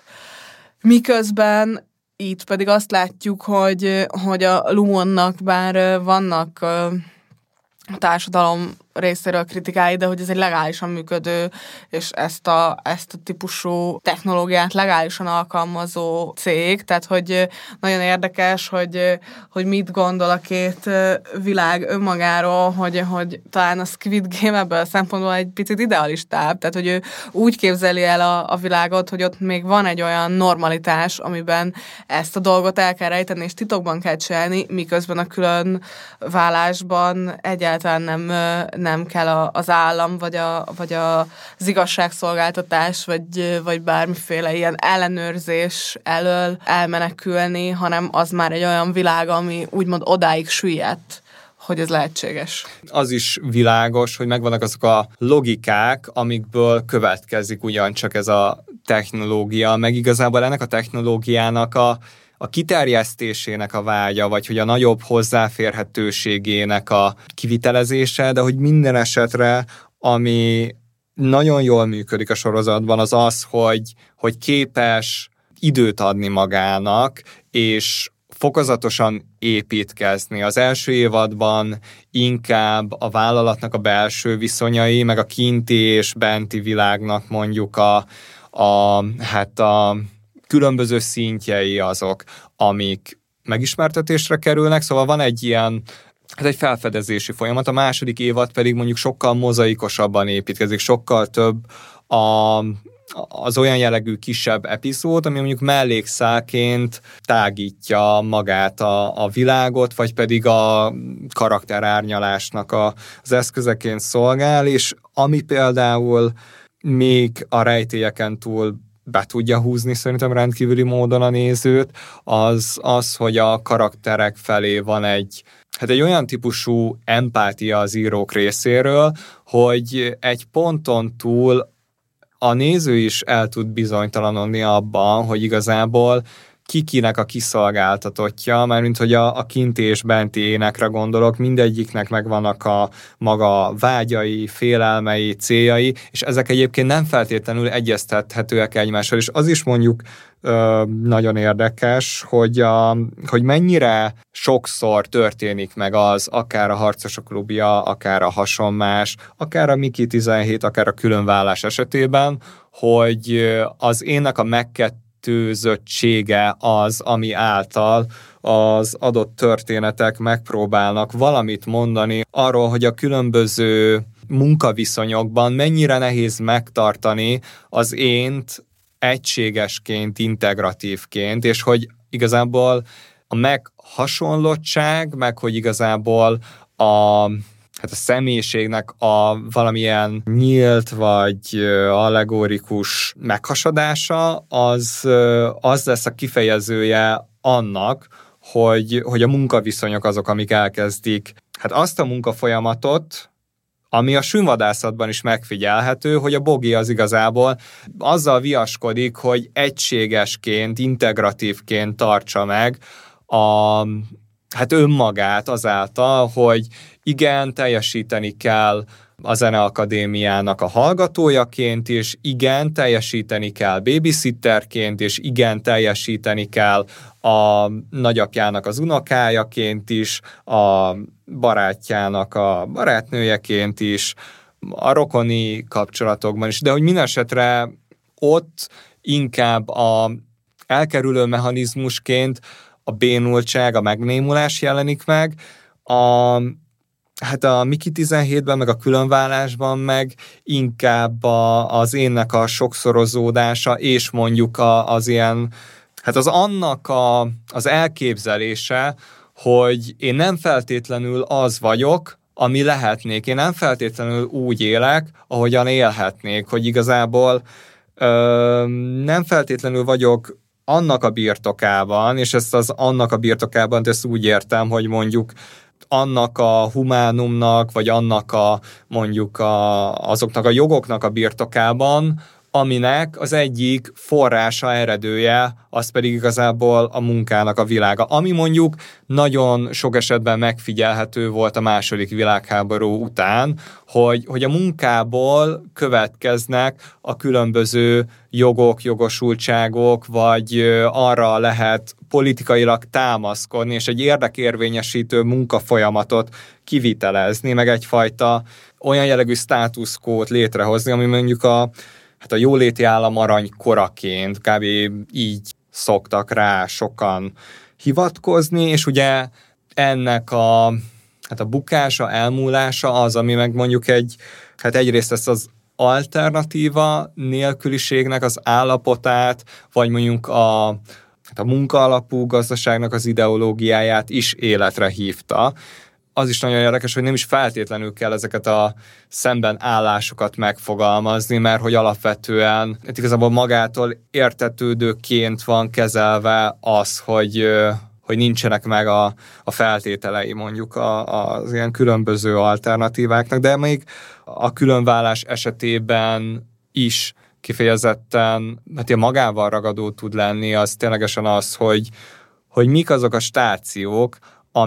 Speaker 3: Miközben itt pedig azt látjuk, hogy, hogy a Lumonnak bár vannak ö, a társadalom részéről kritikái, de hogy ez egy legálisan működő, és ezt a, ezt a típusú technológiát legálisan alkalmazó cég, tehát hogy nagyon érdekes, hogy, hogy mit gondol a két világ önmagáról, hogy, hogy talán a Squid Game ebből a szempontból egy picit idealistább, tehát hogy ő úgy képzeli el a, a világot, hogy ott még van egy olyan normalitás, amiben ezt a dolgot el kell rejteni, és titokban kell csinálni, miközben a külön válásban egyáltalán nem nem kell a, az állam, vagy, a, vagy a, az igazságszolgáltatás, vagy, vagy bármiféle ilyen ellenőrzés elől elmenekülni, hanem az már egy olyan világ, ami úgymond odáig süllyedt, hogy ez lehetséges.
Speaker 2: Az is világos, hogy megvannak azok a logikák, amikből következik ugyancsak ez a technológia, meg igazából ennek a technológiának a a kiterjesztésének a vágya, vagy hogy a nagyobb hozzáférhetőségének a kivitelezése, de hogy minden esetre, ami nagyon jól működik a sorozatban, az az, hogy, hogy képes időt adni magának, és fokozatosan építkezni. Az első évadban inkább a vállalatnak a belső viszonyai, meg a kinti és benti világnak mondjuk a, a hát a különböző szintjei azok, amik megismertetésre kerülnek, szóval van egy ilyen, hát egy felfedezési folyamat, a második évad pedig mondjuk sokkal mozaikosabban építkezik, sokkal több a, az olyan jellegű kisebb epizód, ami mondjuk mellékszálként tágítja magát a, a világot, vagy pedig a karakterárnyalásnak a, az eszközeként szolgál, és ami például még a rejtélyeken túl be tudja húzni szerintem rendkívüli módon a nézőt, az az, hogy a karakterek felé van egy, hát egy olyan típusú empátia az írók részéről, hogy egy ponton túl a néző is el tud bizonytalanodni abban, hogy igazából kikinek a kiszolgáltatottja, mármint hogy a, a kinti és benti énekre gondolok, mindegyiknek megvannak a maga vágyai, félelmei, céljai, és ezek egyébként nem feltétlenül egyeztethetőek egymással, és az is mondjuk ö, nagyon érdekes, hogy, a, hogy mennyire sokszor történik meg az, akár a Harcosok klubja, akár a Hasonmás, akár a Miki tizenhét, akár a Különvállás esetében, hogy az énnek a megkettőzése tőzöttsége az, ami által az adott történetek megpróbálnak valamit mondani arról, hogy a különböző munkaviszonyokban mennyire nehéz megtartani az ént egységesként, integratívként, és hogy igazából a meghasonlottság, meg hogy igazából a hát a személyiségnek a valamilyen nyílt vagy allegorikus meghasadása, az, az lesz a kifejezője annak, hogy, hogy a munkaviszonyok azok, amik elkezdik. Hát azt a munkafolyamatot, ami a sünvadászatban is megfigyelhető, hogy a Bogi az igazából azzal viaskodik, hogy egységesként, integratívként tartsa meg a, hát önmagát azáltal, hogy igen, teljesíteni kell a Zeneakadémiának a hallgatójaként, és igen, teljesíteni kell babysitterként, és igen, teljesíteni kell a nagyapjának az unokájaként is, a barátjának a barátnőjeként is, a rokoni kapcsolatokban is, de hogy minden esetre ott inkább a elkerülő mechanizmusként a bénultság, a megnémulás jelenik meg, a hát a Miki tizenhétben, meg a Különvállásban meg inkább a, az énnek a sokszorozódása, és mondjuk a, az ilyen Hát az annak a, az elképzelése, hogy én nem feltétlenül az vagyok, ami lehetnék. Én nem feltétlenül úgy élek, ahogyan élhetnék, hogy igazából ö, nem feltétlenül vagyok annak a birtokában, és ezt az annak a birtokában, ezt úgy értem, hogy mondjuk annak a humánumnak, vagy annak a mondjuk a, azoknak a jogoknak a birtokában, aminek az egyik forrása, eredője, az pedig igazából a munkának a világa. Ami mondjuk nagyon sok esetben megfigyelhető volt a második világháború után, hogy, hogy a munkából következnek a különböző jogok, jogosultságok, vagy arra lehet politikailag támaszkodni, és egy érdekérvényesítő munkafolyamatot kivitelezni, meg egyfajta olyan jellegű státuszkót létrehozni, ami mondjuk a hát a jóléti állam aranykoraként kb. Így szoktak rá sokan hivatkozni, és ugye ennek a, hát a bukása, elmúlása az, ami meg mondjuk egy, hát egyrészt ezt az alternatíva nélküliségnek az állapotát, vagy mondjuk a, hát a munkaalapú gazdaságnak az ideológiáját is életre hívta. Az is nagyon érdekes, hogy nem is feltétlenül kell ezeket a szemben állásokat megfogalmazni, mert hogy alapvetően hát igazából magától értetődőként van kezelve az, hogy, hogy nincsenek meg a, a feltételei mondjuk a, az ilyen különböző alternatíváknak, de még a különvállás esetében is kifejezetten, hát ilyen magával ragadó tud lenni, az ténylegesen az, hogy, hogy mik azok a stációk,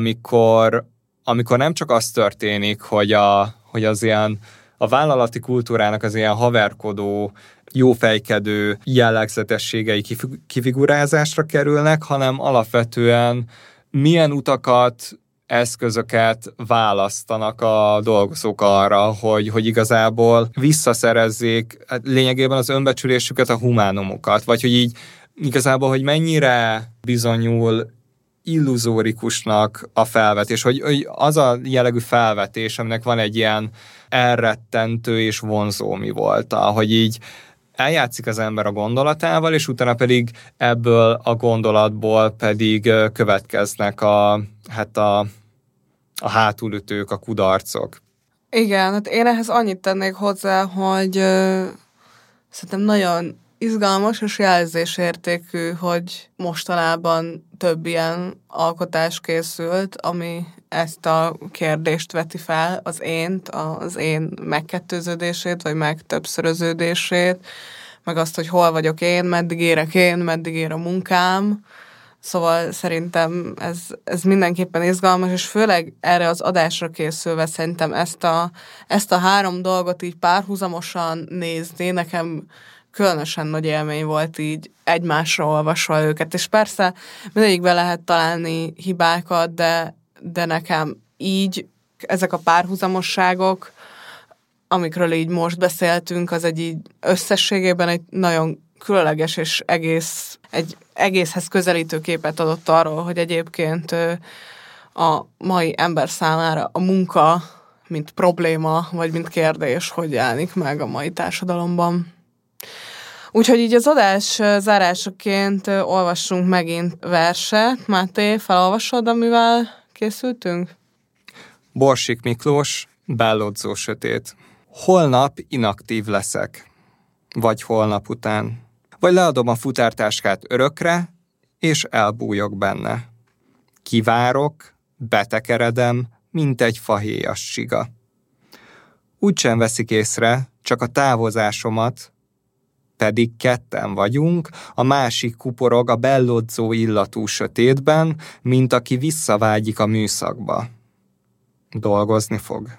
Speaker 2: amikor amikor nem csak az történik, hogy, a, hogy az ilyen, a vállalati kultúrának az ilyen haverkodó, jófejkedő jellegzetességei kifigurázásra kerülnek, hanem alapvetően milyen utakat, eszközöket választanak a dolgozók arra, hogy, hogy igazából visszaszerezzék lényegében az önbecsülésüket, a humánumukat, vagy hogy így igazából, hogy mennyire bizonyul illuzórikusnak a felvetés, hogy, hogy az a jellegű felvetés, aminek van egy ilyen elrettentő és vonzó mi volt, hogy így eljátszik az ember a gondolatával, és utána pedig ebből a gondolatból pedig következnek a, hát a, a hátulütők, a kudarcok.
Speaker 3: Igen, hát én ehhez annyit tennék hozzá, hogy ö, szerintem nagyon izgalmas és jelzésértékű, hogy mostanában több ilyen alkotás készült, ami ezt a kérdést veti fel, az ént, az én megkettőződését, vagy megtöbbszöröződését, meg azt, hogy hol vagyok én, meddig érek én, meddig ér a munkám. Szóval szerintem ez, ez mindenképpen izgalmas, és főleg erre az adásra készülve szerintem ezt a, ezt a három dolgot így párhuzamosan nézni, nekem különösen nagy élmény volt így egymásra olvasva őket, és persze mindegyikben lehet találni hibákat, de, de nekem így ezek a párhuzamosságok, amikről így most beszéltünk, az egy így összességében egy nagyon különleges és egész, egy egészhez közelítő képet adott arról, hogy egyébként a mai ember számára a munka, mint probléma, vagy mint kérdés, hogy jelenik meg a mai társadalomban. Úgyhogy így az adás zárásaként olvassunk megint verset. Máté, felolvasod, amivel készültünk?
Speaker 2: Borsik Miklós, Bellodzó sötét. Holnap inaktív leszek. Vagy holnap után. Vagy leadom a futártáskát örökre, és elbújok benne. Kivárok, betekeredem, mint egy fahéjas siga. Úgysem veszik észre, csak a távozásomat, pedig ketten vagyunk, a másik kuporog a bellodzó illatú sötétben, mint aki visszavágyik a műszakba. Dolgozni fog.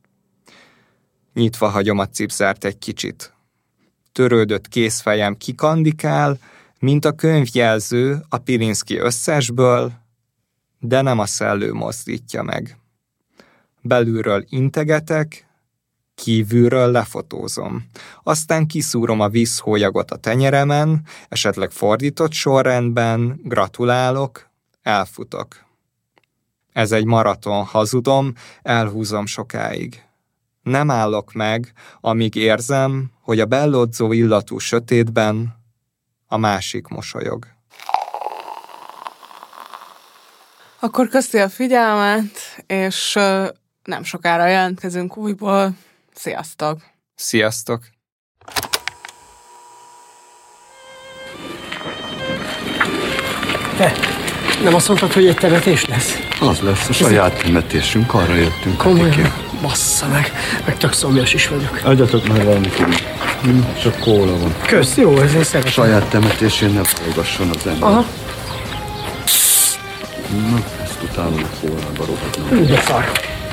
Speaker 2: Nyitva hagyom a cipzárt egy kicsit. Törődött kézfejem kikandikál, mint a könyvjelző a Pirinszki összesből, de nem a szellő mozdítja meg. Belülről integetek, kívülről lefotózom. Aztán kiszúrom a vízhólyagot a tenyeremen, esetleg fordított sorrendben, gratulálok, elfutok. Ez egy maraton, hazudom, elhúzom sokáig. Nem állok meg, amíg érzem, hogy a bellodzó illatú sötétben a másik mosolyog.
Speaker 3: Akkor köszi a figyelmet, és ö, nem sokára jelentkezünk újból. Sziasztok!
Speaker 2: Sziasztok!
Speaker 4: Te, nem azt mondtad, hogy egy temetés lesz?
Speaker 5: Az lesz a saját temetésünk, arra jöttünk.
Speaker 4: Komolyan? Bassza meg, meg tök szomjas is vagyok.
Speaker 5: Adjatok már valami kívül. Csak kóla van.
Speaker 4: Kösz, jó, ez én szeretem.
Speaker 5: Saját temetésén ne folygasson az ember.
Speaker 4: Aha.
Speaker 5: Na, ezt utálom a kólába rohadnom.
Speaker 4: Hú, de szar.